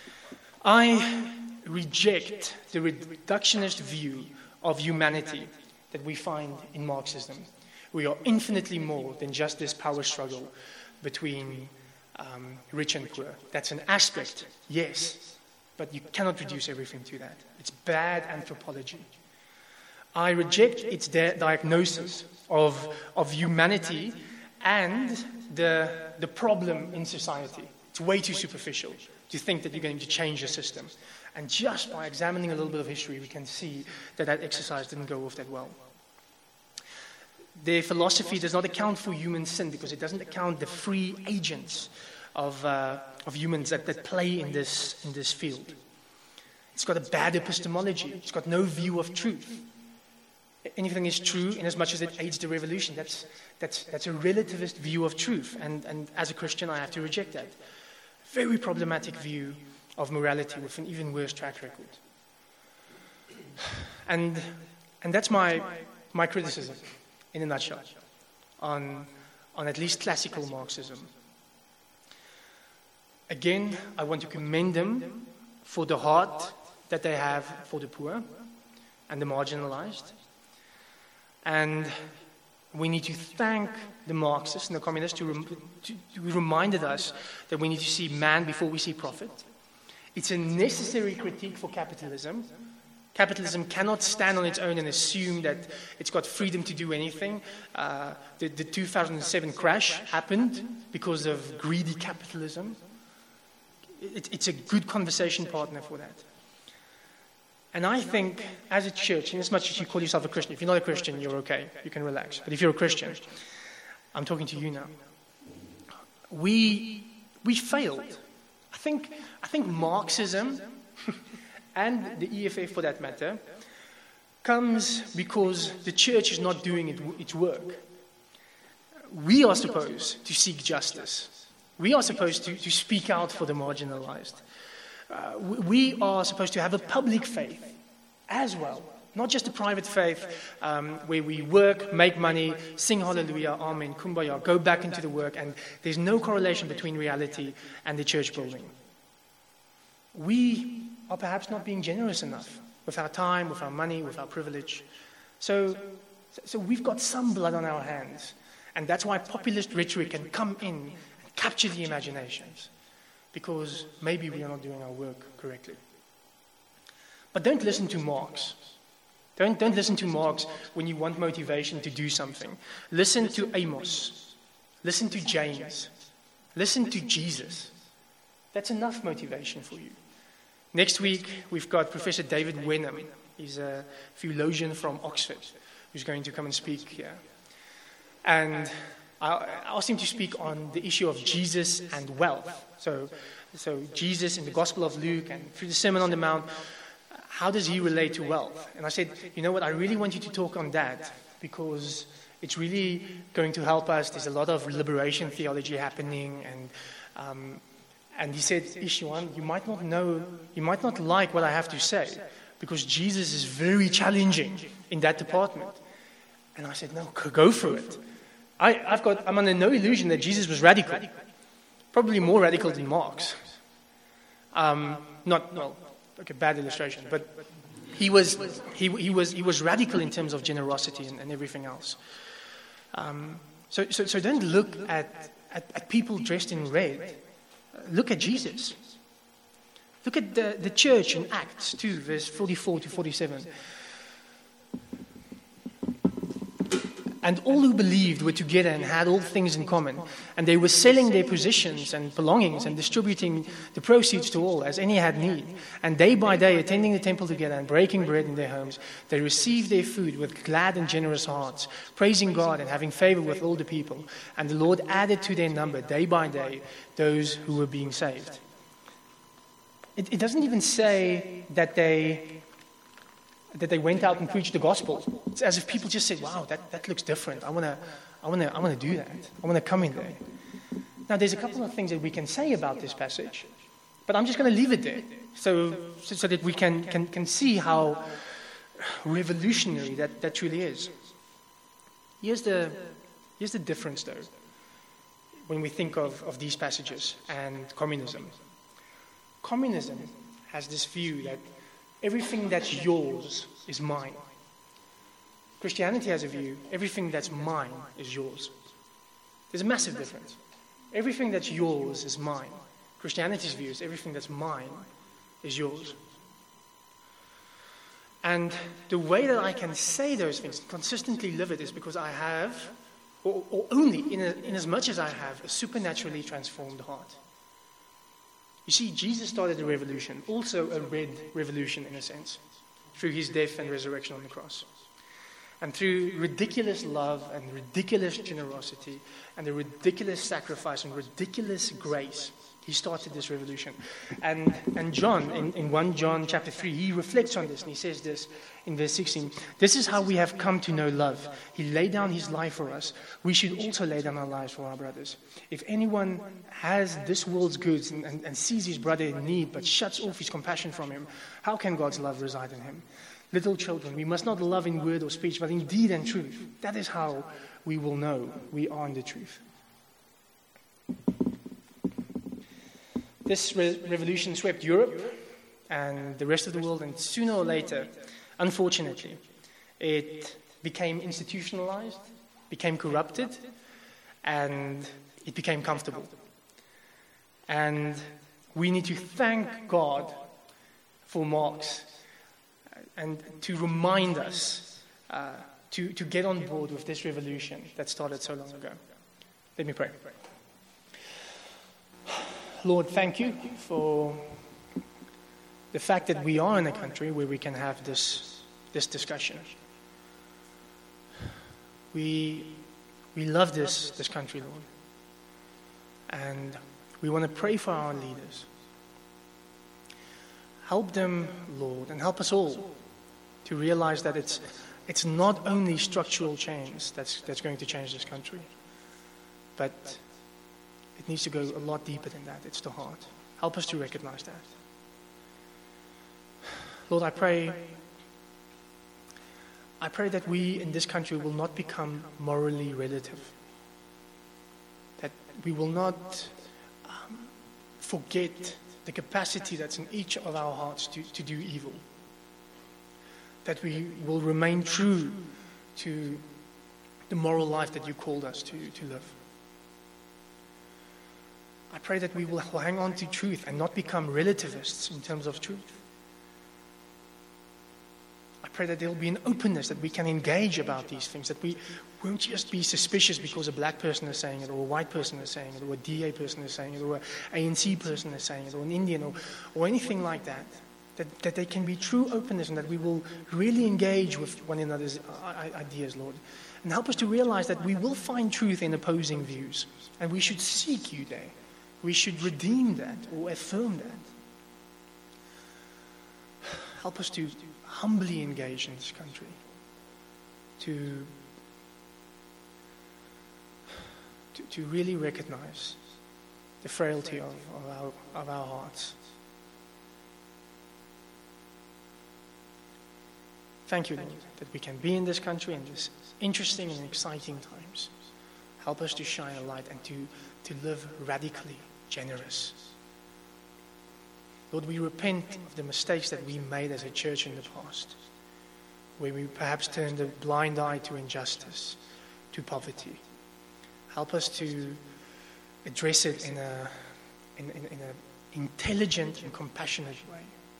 I reject the reductionist view of humanity that we find in Marxism. We are infinitely more than just this power struggle between um, rich and poor. That's an aspect, yes, but you cannot reduce everything to that. It's bad anthropology. I reject its di- diagnosis of, of humanity and the, the problem in society. It's way too superficial to think that you're going to change the system. And just by examining a little bit of history, we can see that that exercise didn't go off that well. Their philosophy does not account for human sin because it doesn't account the free agents of, uh, of humans that, that play in this, in this field. It's got a bad epistemology. It's got no view of truth. Anything is true in as much as it aids the revolution. That's, that's, that's a relativist view of truth. And, and as a Christian, I have to reject that. Very problematic view of morality with an even worse track record. And, and that's my, my criticism, in a nutshell, on, on at least classical Marxism. Again, I want to commend them for the heart that they have for the poor and the marginalized. And we need to thank the Marxists and the communists who, rem- to, who reminded us that we need to see man before we see profit. It's a necessary critique for capitalism. Capitalism cannot stand on its own and assume that it's got freedom to do anything. Uh, the, the two thousand seven crash happened because of greedy capitalism. It, it's a good conversation partner for that. And I think, as a church, in as much as you call yourself a Christian, if you're not a Christian, you're okay. You can relax. But if you're a Christian, I'm talking to you now. We, we failed. I think, I think Marxism, and the E F F for that matter, comes because the church is not doing it, its work. We are supposed to seek justice. We are supposed to, to speak out for the marginalized. Uh, we are supposed to have a public faith as well, not just a private faith um, where we work, make money, sing hallelujah, amen, kumbaya, go back into the work, and there's no correlation between reality and the church building. We are perhaps not being generous enough with our time, with our money, with our privilege. So, so we've got some blood on our hands, and that's why populist rhetoric can come in and capture the imaginations. Because maybe we are not doing our work correctly. But don't listen to Marx. Don't, don't listen to Marx when you want motivation to do something. Listen to Amos. Listen to James. Listen to Jesus. That's enough motivation for you. Next week, we've got Professor David Wenham. He's a theologian from Oxford who's going to come and speak here. And I asked him to speak on the issue of Jesus and wealth. So, so Jesus in the Gospel of Luke and through the Sermon on the Mount, how does he relate to wealth? And I said, you know what, I really want you to talk on that because it's really going to help us. There's a lot of liberation theology happening. And um, and he said, Ishwan, you might not know, you might not like what I have to say because Jesus is very challenging in that department. And I said, no, go for it. I, I've got, I'm under no illusion that Jesus was radical. Probably more radical than Marx. Um, not, well, okay, bad illustration, but he was, he, he was, he was radical in terms of generosity and, and everything else. Um, so, so, so don't look at, at, at people dressed in red. Look at Jesus. Look at the, the church in Acts two, verse forty-four to forty-seven. And all who believed were together and had all things in common. And they were selling their possessions and belongings and distributing the proceeds to all, as any had need. And day by day, attending the temple together and breaking bread in their homes, they received their food with glad and generous hearts, praising God and having favor with all the people. And the Lord added to their number, day by day, those who were being saved. It, it doesn't even say that they... that they went out and preached the gospel. It's as if people just said, wow, that, that looks different. I want to I wanna, I wanna do that. I want to come in there. Now, there's a couple of things that we can say about this passage, but I'm just going to leave it there so, so, so that we can, can, can see how revolutionary that, that truly is. Here's the, here's the difference, though, when we think of, of these passages and communism. Communism has this view that everything that's yours is mine. Christianity has a view, everything that's mine is yours. There's a massive difference. Everything that's yours is mine. Christianity's view is everything that's mine is yours. And the way that I can say those things, consistently live it, is because I have, or, or only in, a, in as much as I have, a supernaturally transformed heart. You see, Jesus started a revolution, also a red revolution in a sense, through his death and resurrection on the cross. And through ridiculous love and ridiculous generosity and a ridiculous sacrifice and ridiculous grace, he started this revolution. And, and John, in, in First John chapter three, he reflects on this and he says this in verse sixteen. This is how we have come to know love. He laid down his life for us. We should also lay down our lives for our brothers. If anyone has this world's goods and, and, and sees his brother in need but shuts off his compassion from him, how can God's love reside in him? Little children, we must not love in word or speech, but in deed and truth. That is how we will know we are in the truth. This re- revolution swept Europe and the rest of the world, and sooner or later, unfortunately, it became institutionalized, became corrupted, and it became comfortable. And we need to thank God for Marx and to remind us uh, to, to get on board with this revolution that started so long ago. Let me pray. Lord, thank you for the fact that we are in a country where we can have this, this discussion. We, we love this, this country, Lord. And we want to pray for our leaders. Help them, Lord, and help us all to realize that it's, it's not only structural change that's, that's going to change this country, but it needs to go a lot deeper than that. It's the heart. Help us to recognize that. Lord, I pray, I pray that we in this country will not become morally relative. That we will not um, forget the capacity that's in each of our hearts to, to do evil. That we will remain true to the moral life that you called us to, to live. I pray that we will hang on to truth and not become relativists in terms of truth. I pray that there will be an openness that we can engage about these things, that we won't just be suspicious because a black person is saying it, or a white person is saying it, or a D A person is saying it, or an A N C person is saying it, or an Indian, or, or anything like that. that, that there can be true openness and that we will really engage with one another's ideas, Lord. And help us to realize that we will find truth in opposing views, and we should seek you there. We should redeem that or affirm that. Help us to humbly engage in this country, to, to, to really recognize the frailty of, of, our, of our hearts. Thank you, Lord, that we can be in this country in these interesting and exciting times. Help us to shine a light and to, to live radically generous. Lord, we repent of the mistakes that we made as a church in the past, where we perhaps turned a blind eye to injustice, to poverty. Help us to address it in a in, in, in an intelligent and compassionate way.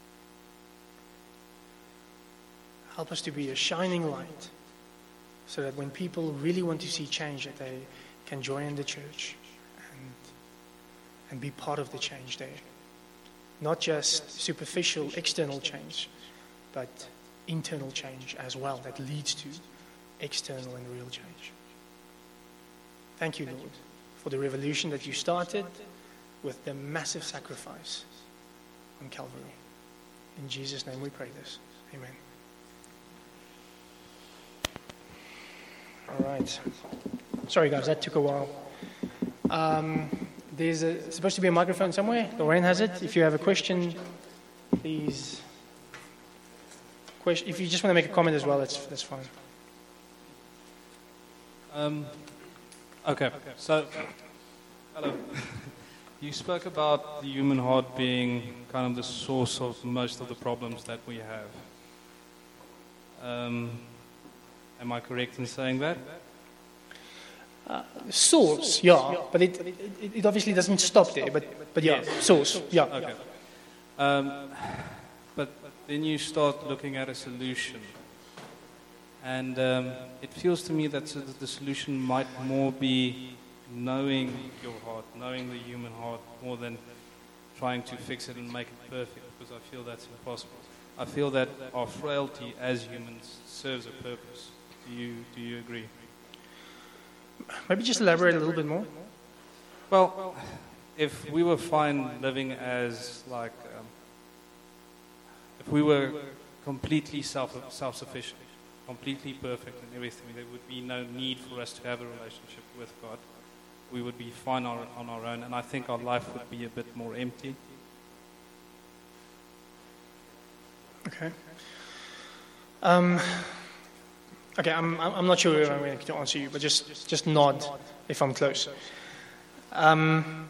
Help us to be a shining light, so that when people really want to see change, that they can join the church and, and be part of the change there. Not just superficial external change, but internal change as well that leads to external and real change. Thank you, Lord, for the revolution that you started with the massive sacrifice on Calvary. In Jesus' name we pray this. Amen. All right. Sorry, guys, that took a while. Um, there's a, supposed to be a microphone somewhere. Lorraine has it. If you have a question, please. Question. If you just want to make a comment as well, that's that's fine. Um, okay. So, hello. You spoke about the human heart being kind of the source of most of the problems that we have. Um, am I correct in saying that? Uh, source, yeah, but it, it it obviously doesn't stop there. But but yeah, Yes. source, yeah. Okay. Um, but then you start looking at a solution, and um, it feels to me that the solution might more be knowing your heart, knowing the human heart, more than trying to fix it and make it perfect, because I feel that's impossible. I feel that our frailty as humans serves a purpose. Do you do you agree? Maybe just elaborate a little bit more. Well, if we were fine living as like, um, if we were completely self self-sufficient, completely perfect in everything, there would be no need for us to have a relationship with God. We would be fine on, on our own, and I think our life would be a bit more empty. Okay. Um, okay, I'm I'm not sure if I'm going to answer you, but just just nod if I'm close. Um,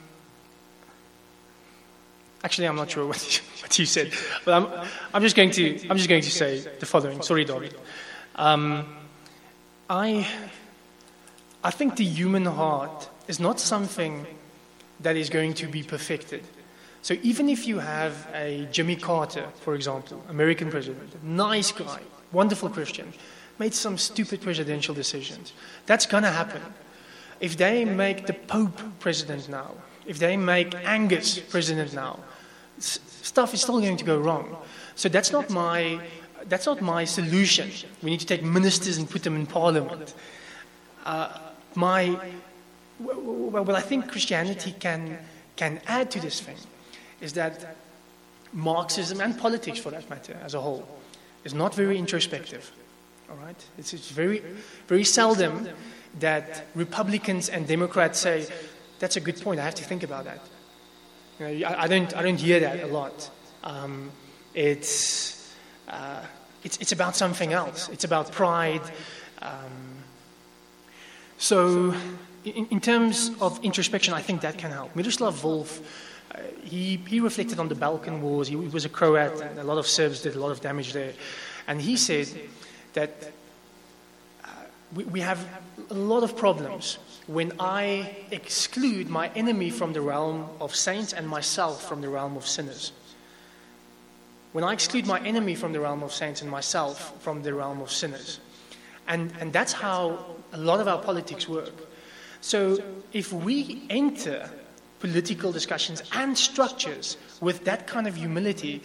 actually, I'm not sure what you, what you said, but I'm I'm just going to I'm just going to say the following. Sorry, David. Um, I I think the human heart is not something that is going to be perfected. So even if you have a Jimmy Carter, for example, American president, nice guy, wonderful Christian, made some stupid presidential decisions, that's going to happen. If they make the Pope president now, if they make Angus president now, s- stuff is still going to go wrong. So that's not my that's not my solution. We need to take ministers and put them in parliament. Uh, my well, well, I think Christianity can can add to this thing is that Marxism and politics, for that matter, as a whole, is not very introspective. All right, it's, it's very, very seldom that Republicans and Democrats say, "That's a good point. I have to think about that." You know, I, I don't, I don't hear that a lot. Um, it's, uh, it's, it's about something else. It's about pride. Um, so, in, in terms of introspection, I think that can help. Miroslav Volf. Uh, he, he reflected on the Balkan Wars. He, he was a Croat, and a lot of Serbs did a lot of damage there. And he said that uh, we, we have a lot of problems when I exclude my enemy from the realm of saints and myself from the realm of sinners. When I exclude my enemy from the realm of saints and myself from the realm of sinners. And, and that's how a lot of our politics work. So if we enter political discussions and structures with that kind of humility,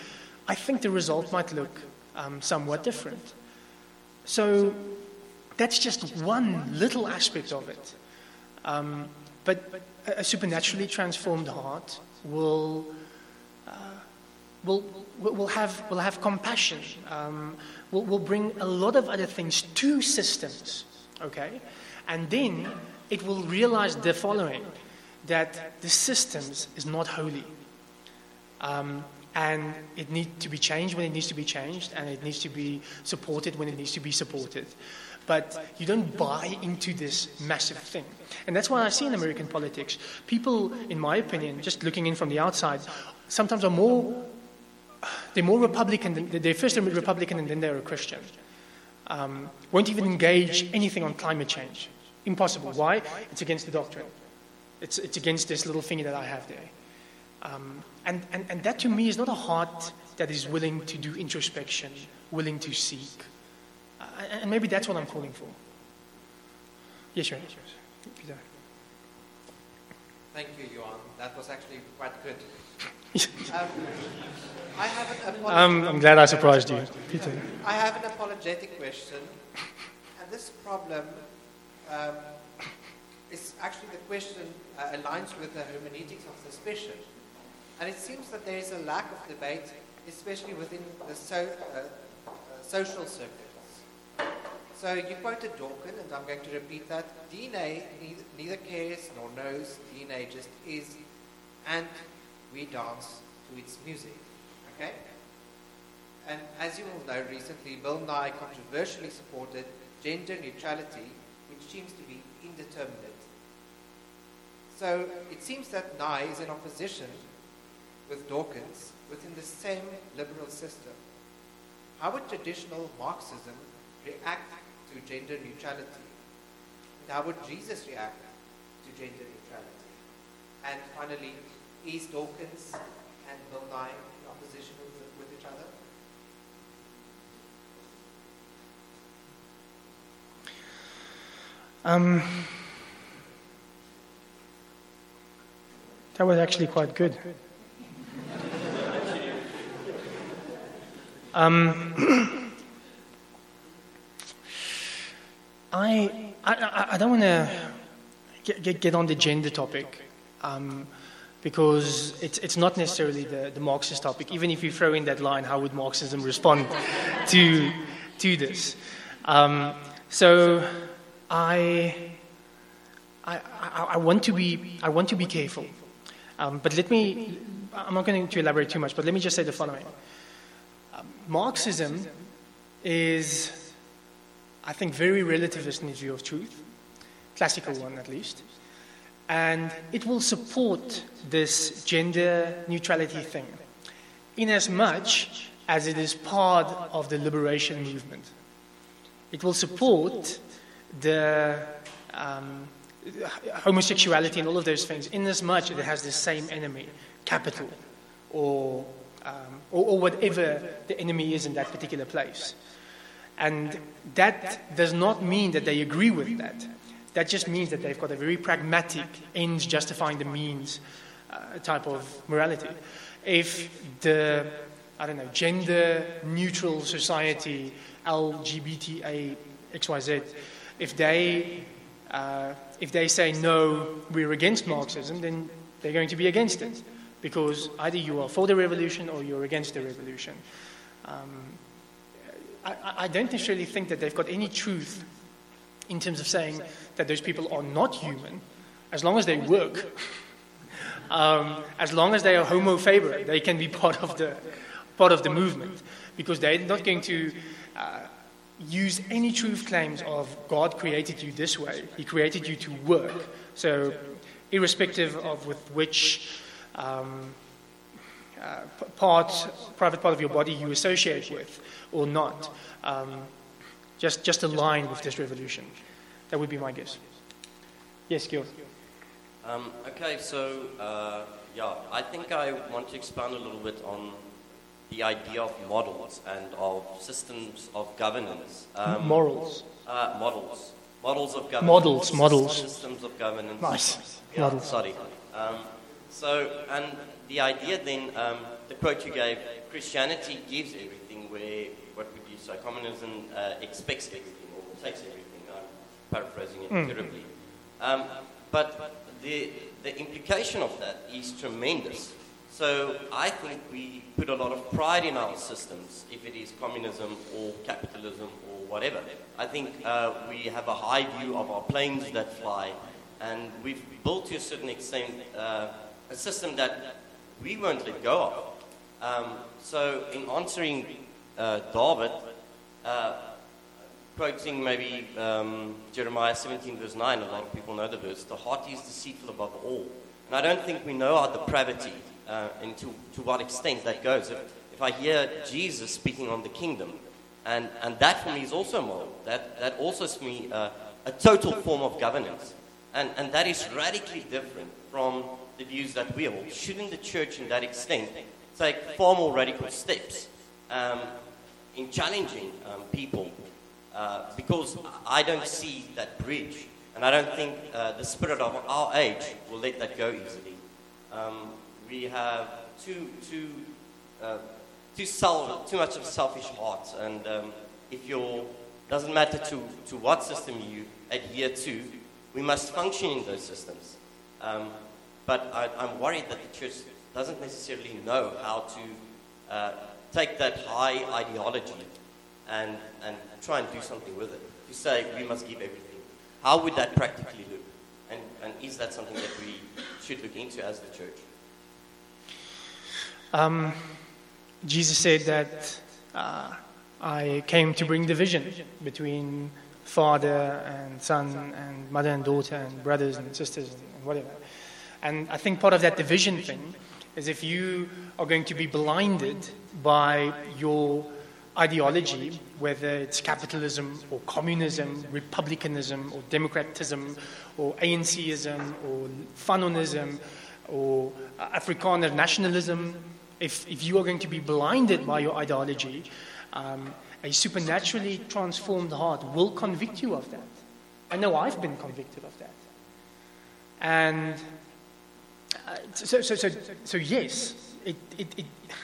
I think the result might look um, somewhat different. So that's just one little aspect of it. Um, but a, a supernaturally transformed heart will, uh, will, will, have, will have compassion, um, will, will bring a lot of other things to systems, okay? And then it will realize the following, that the systems is not holy. Um, and it needs to be changed when it needs to be changed, and it needs to be supported when it needs to be supported. But you don't buy into this massive thing. And that's why I see in American politics, people, in my opinion, just looking in from the outside, sometimes are more, they're more Republican, than, they're first a Republican and then they're a Christian. Um, won't even engage anything on climate change. Impossible. Why? It's against the doctrine. It's, it's against this little thingy that I have there. Um, and, and, and that to me is not a heart that is willing to do introspection, willing to seek. Uh, and maybe that's what I'm calling for. Yes, sure. Peter. Thank you, Johan. That was actually quite good. um, I have an apologetic um, I'm glad I surprised you, Peter. I have an apologetic question. And this problem um, is actually the question uh, aligns with the hermeneutics of suspicion. And it seems that there is a lack of debate, especially within the so, uh, uh, social circles. So you quoted Dawkins, and I'm going to repeat that. D N A neither, neither cares nor knows. D N A just is, and we dance to its music. Okay? And as you will know, recently Bill Nye controversially supported gender neutrality, which seems to be indeterminate. So it seems that Nye is in opposition with Dawkins within the same liberal system. How would traditional Marxism react to gender neutrality? And how would Jesus react to gender neutrality? And finally, is Dawkins and Bill Nye in opposition with, with each other? Um, that was actually quite good. Um, I, I I don't want to get, get get on the gender topic um, because it's it's not necessarily the, the Marxist topic. Even if you throw in that line, how would Marxism respond to to this? Um, so I, I I I want to be I want to be careful, um, but let me. I'm not going to elaborate too much, but let me just say the following. Marxism is, I think, very relativist in its view of truth, classical one at least, and it will support this gender neutrality thing, in as much as it is part of the liberation movement. It will support the um, homosexuality and all of those things, in as much as it has the same enemy, capital, or Um, or, or whatever the enemy is in that particular place. And that does not mean that they agree with that. That just means that they've got a very pragmatic ends justifying the means uh, type of morality. If the, I don't know, gender neutral society, L G B T A X Y Z, if they, uh, if they say no, we're against Marxism, then they're going to be against it. Because either you are for the revolution or you're against the revolution. Um, I, I don't necessarily think that they've got any truth in terms of saying that those people are not human, as long as they work. um, as long as they are homo faber, they can be part of the part of the movement, because they're not going to uh, use any truth claims of God created you this way. He created you to work. So, irrespective of with which Um, uh, part, private part of your body you associate with or not, um, just just align with this revolution. That would be my guess. Yes, Gil. Um, okay, so uh, yeah, I think I want to expand a little bit on the idea of models and of systems of governance. Um, Morals. Uh, models. Models of governance. Models. Models. Systems of governance. Nice. Yeah, Models. sorry. Um, So, and the idea then, um, the quote you gave, Christianity gives everything, where, what would you say, communism uh, expects everything or takes everything. I'm paraphrasing it mm. terribly. Um, but the, the implication of that is tremendous. So I think we put a lot of pride in our systems, if it is communism or capitalism or whatever. I think uh, we have a high view of our planes that fly, and we've built to a certain extent uh, a system that we won't let go of. Um, so in answering uh, David, uh, quoting maybe um, Jeremiah seventeen verse nine, a lot of people know the verse, the heart is deceitful above all. And I don't think we know our depravity uh, and to, to what extent that goes. If, if I hear Jesus speaking on the kingdom, and, and that for me is also moral, that, that also is for me uh, a total form of governance. And, and that is radically different from the views that we hold. Shouldn't the church in that extent take far more radical steps um, in challenging um, people? Uh, because I don't see that bridge, and I don't think uh, the spirit of our age will let that go easily. Um, we have too too uh, too self, too much of a selfish heart, and um, if you're doesn't matter to, to what system you adhere to, we must function in those systems. Um, but I, I'm worried that the church doesn't necessarily know how to uh, take that high ideology and, and try and do something with it. To say we must give everything. How would that practically look? And, and is that something that we should look into as the church? Um, Jesus said that uh, I came to bring division between father and son and mother and daughter and brothers and sisters and whatever. And I think part of that division thing is if you are going to be blinded by your ideology, whether it's capitalism or communism, republicanism or democratism or ANCism or Fanonism or Afrikaner nationalism, if, if you are going to be blinded by your ideology, um, a supernaturally transformed heart will convict you of that. I know I've been convicted of that. And uh, so, so, so, so yes, it, it, it,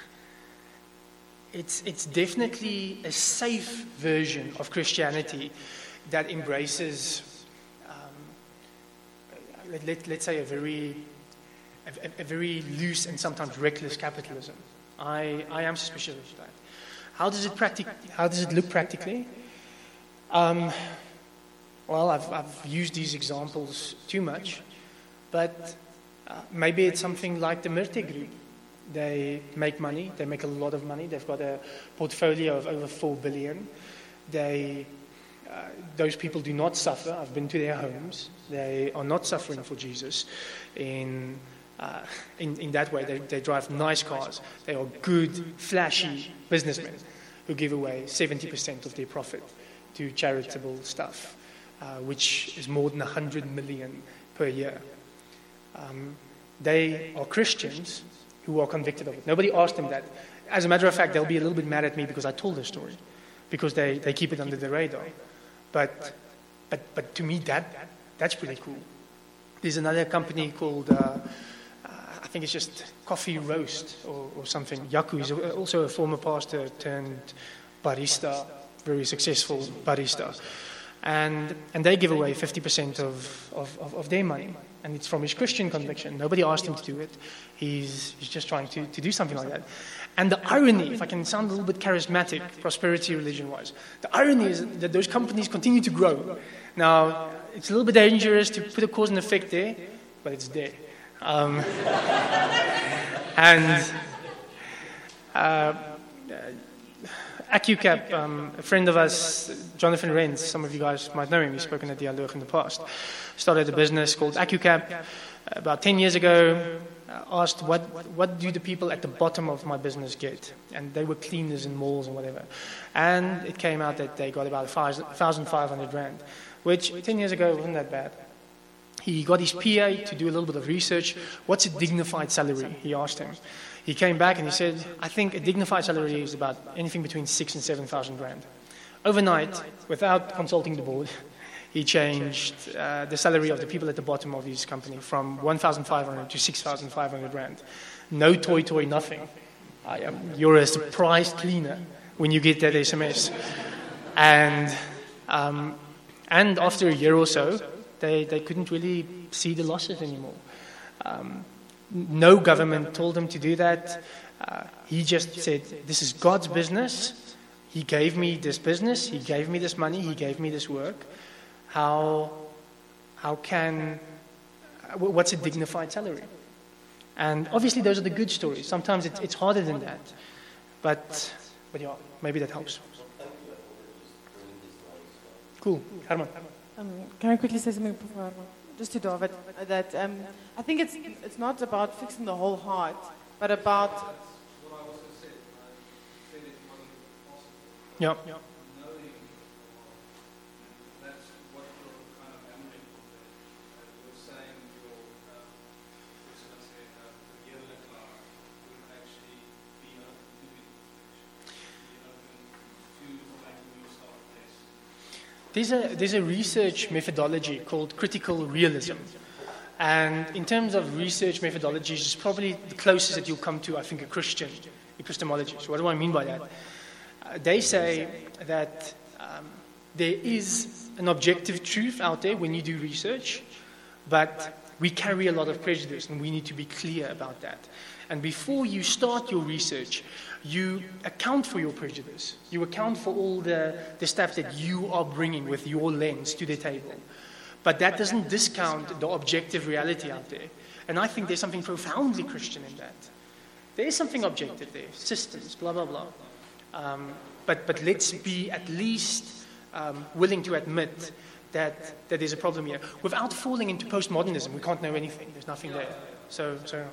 it's, it's definitely a safe version of Christianity that embraces, um, let, let, let's say, a very, a, a very loose and sometimes reckless capitalism. I, I am suspicious of that. How does it practic- How does it look practically? Um, well, I've, I've used these examples too much, but uh, maybe it's something like the Myrte Group. They make money. They make a lot of money. They've got a portfolio of over four billion. They, uh, those people do not suffer. I've been to their homes. They are not suffering for Jesus. In Uh, in, in that way, they, they drive nice cars. They are good, flashy businessmen who give away seventy percent of their profit to charitable stuff, uh, which is more than one hundred million per year. Um, they are Christians who are convicted of it. Nobody asked them that. As a matter of fact, they'll be a little bit mad at me because I told their story, because they, they keep it under the radar. But, but, but to me, that, that's pretty cool. There's another company called... Uh, I think it's just Coffee Roast or, or something. Yaku is also a former pastor turned barista, very successful barista. And and they give away fifty percent of, of, of their money. And it's from his Christian conviction. Nobody asked him to do it. He's, he's just trying to, to do something like that. And the irony, if I can sound a little bit charismatic, prosperity religion-wise, the irony is that those companies continue to grow. Now, it's a little bit dangerous to put a cause and effect there, but it's there. Um, and uh, AccuCap, um, a friend of us, Jonathan Renz, some of you guys might know him, he's spoken at Dialoog in the past, started a business called AccuCap about ten years ago, uh, asked what, what do the people at the bottom of my business get? And they were cleaners in malls and whatever. And it came out that they got about one thousand five hundred rand, which ten years ago wasn't that bad. He got his P A to do a little bit of research. What's a dignified salary? He asked him. He came back and he said, I think a dignified salary is about anything between six and seven thousand rand. Overnight, without consulting the board, he changed uh, the salary of the people at the bottom of his company from one thousand five hundred to six thousand five hundred rand. No toy toy, nothing. I am, you're a surprise cleaner when you get that S M S. And, um, and after a year or so, they, they couldn't really see the losses anymore. Um, no government told him to do that. Uh, he just said, this is God's business. He gave me this business. He gave me this money. He gave me this work. How, how can, what's a dignified salary? And obviously those are the good stories. Sometimes it's, it's harder than that. But, but yeah, maybe that helps. Cool. Herman. Um, can I quickly say something before, just to David, that um, I think it's, it's not about fixing the whole heart, but about... Yeah. yeah. There's a, there's a research methodology called critical realism. And in terms of research methodologies, it's probably the closest that you'll come to, I think, a Christian epistemology. So what do I mean by that? Uh, they say that um, there is an objective truth out there when you do research, but we carry a lot of prejudice, and we need to be clear about that. And before you start your research, you account for your prejudice. You account for all the, the stuff that you are bringing with your lens to the table. But that doesn't discount the objective reality out there. And I think there's something profoundly Christian in that. There is something objective there, systems, blah, blah, blah. Um, but, but let's be at least um, willing to admit that, that there's a problem here. Without falling into postmodernism, we can't know anything. There's nothing there. So, so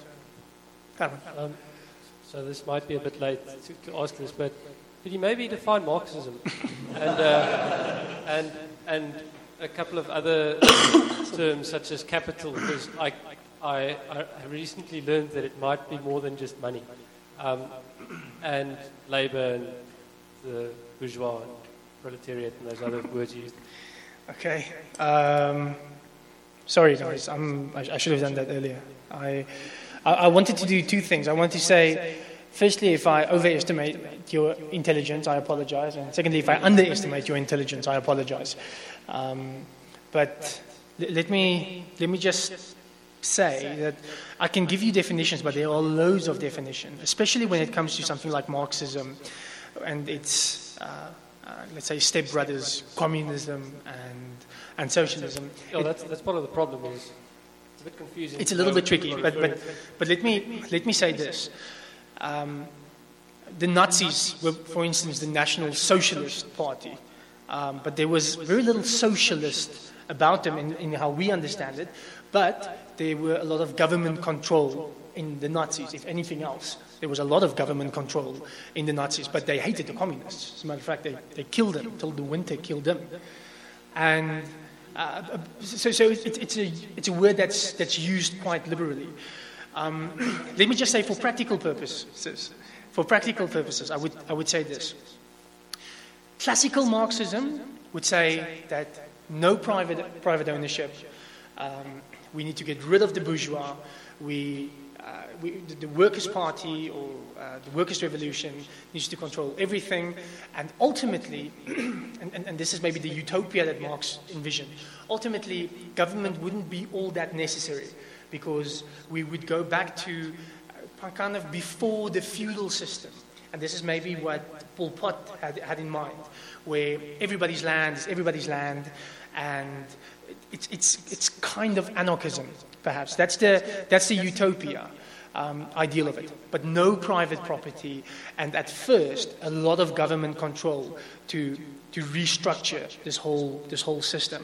um, so this might be a bit late to, to ask this, but could you maybe define Marxism and, uh, and, and a couple of other terms such as capital? Because I, I, I recently learned that it might be more than just money, um, and labor and the bourgeois and proletariat and those other words used. Okay. Um, sorry, guys. I'm, I, I should have done that earlier. I, I, I wanted to do two things. I wanted to say, firstly, if I overestimate your intelligence, I apologize. And secondly, if I underestimate your intelligence, I apologize. Um, but let me, let me just say that I can give you definitions, but there are loads of definitions, especially when it comes to something like Marxism and its, uh, uh, let's say, stepbrothers, communism and, and socialism. Oh, that's, that's part of the problem. Is it's a bit confusing. It's a little bit tricky, but, but, but let me, let me say this. Um, the Nazis were, for instance, the National Socialist Party, um, but there was very little socialist about them in, in how we understand it, but there were a lot of government control in the Nazis, if anything else. There was a lot of government control in the Nazis, but they hated the communists. As a matter of fact, they, they killed them, till the winter killed them. And uh, so, so it, it's, a, it's a word that's, that's used quite liberally. Um, let me just say, for practical purposes, for practical purposes, I would, I would say this. Classical Marxism would say that no private, private ownership. Um, we need to get rid of the bourgeois. We, uh, we, the, the Workers' Party or uh, the Workers' Revolution needs to control everything. And ultimately, and, and, and this is maybe the utopia that Marx envisioned, ultimately government wouldn't be all that necessary, because we would go back to uh, kind of before the feudal system. And this is maybe what Pol Pot had, had in mind, where everybody's land is everybody's land, and it's, it's, it's kind of anarchism, perhaps. That's the, that's the utopia um, ideal of it. But no private property, and at first, a lot of government control to, to restructure this whole, this whole system.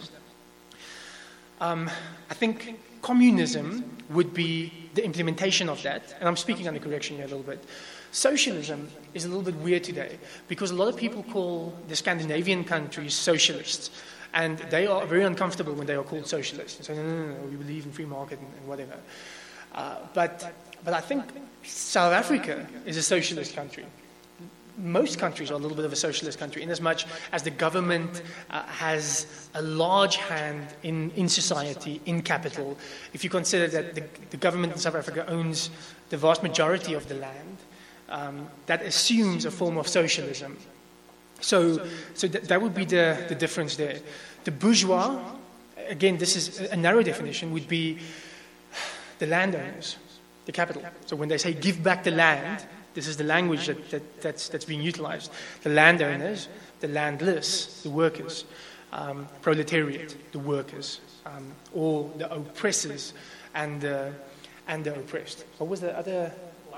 Um, I think communism would be the implementation of that, and I'm speaking under correction here a little bit. Socialism is a little bit weird today, because a lot of people call the Scandinavian countries socialists, and they are very uncomfortable when they are called socialists. And say, no, no, no, no, we believe in free market and, and whatever. Uh, but, but I think South Africa is a socialist country. Most countries are a little bit of a socialist country, in as much as the government uh, has a large hand in, in society, in capital. If you consider that the, the government in South Africa owns the vast majority of the land, um, that assumes a form of socialism. So, so th- that would be the, the difference there. The bourgeois, again, this is a narrow definition, would be the landowners, the capital. So when they say give back the land, this is the language that, that, that's, that's being utilized. The landowners, the landless, the workers, um, proletariat, the workers, um, or the oppressors and the, and the oppressed. What was the other...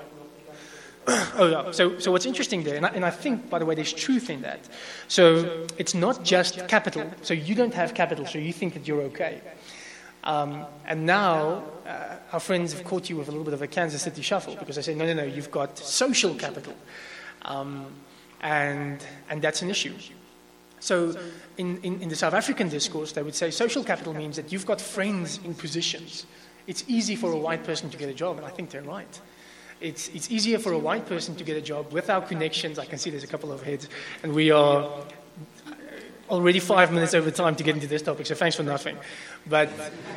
Oh, yeah. So, so what's interesting there, and I, and I think, by the way, there's truth in that. So it's not just capital. So you don't have capital, so you think that you're okay. Um, and now uh, our friends have caught you with a little bit of a Kansas City shuffle because they say, no, no, no, you've got social capital. Um, and, and that's an issue. So in, in, in the South African discourse, they would say social capital means that you've got friends in positions. It's easy for a white person to get a job, and I think they're right. It's, it's easier for a white person to get a job with our connections. I can see there's a couple of heads, and we are already five minutes over time to get into this topic, so thanks for nothing. But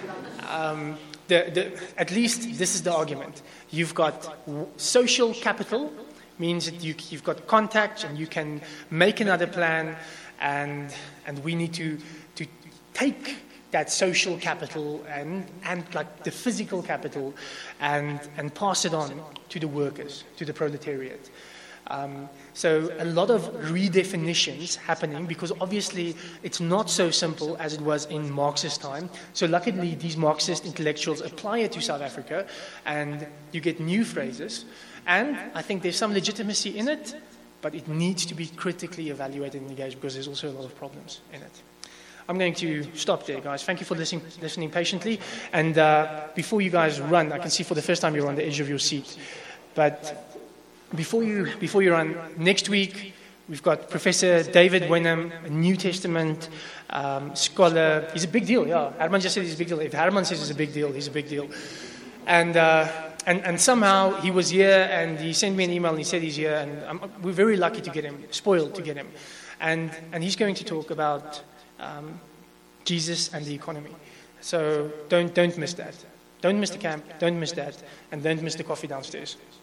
um, the, the, at least this is the argument. You've got w- social capital, means that you, you've got contacts and you can make another plan, and, and we need to, to take that social capital and, and like the physical capital and, and pass it on to the workers, to the proletariat. Um, so a lot of redefinitions happening because obviously it's not so simple as it was in Marxist time. So luckily these Marxist intellectuals apply it to South Africa and you get new phrases. And I think there's some legitimacy in it, but it needs to be critically evaluated and engaged because there's also a lot of problems in it. I'm going to stop there, guys. Thank you for listening, listening patiently. And uh, before you guys run, I can see for the first time you're on the edge of your seat. But before you before you run, next week we've got Professor David Wenham, a New Testament um, scholar. He's a big deal, yeah. Herman just said he's a big deal. If Herman says he's a big deal, he's a big deal. And uh, and and somehow he was here, and he sent me an email, and he said he's here, and I'm, we're very lucky to get him, spoiled to get him. And and he's going to talk about Um, Jesus and the economy. So don't don't miss that. Don't miss the camp, don't miss that, and don't miss the coffee downstairs.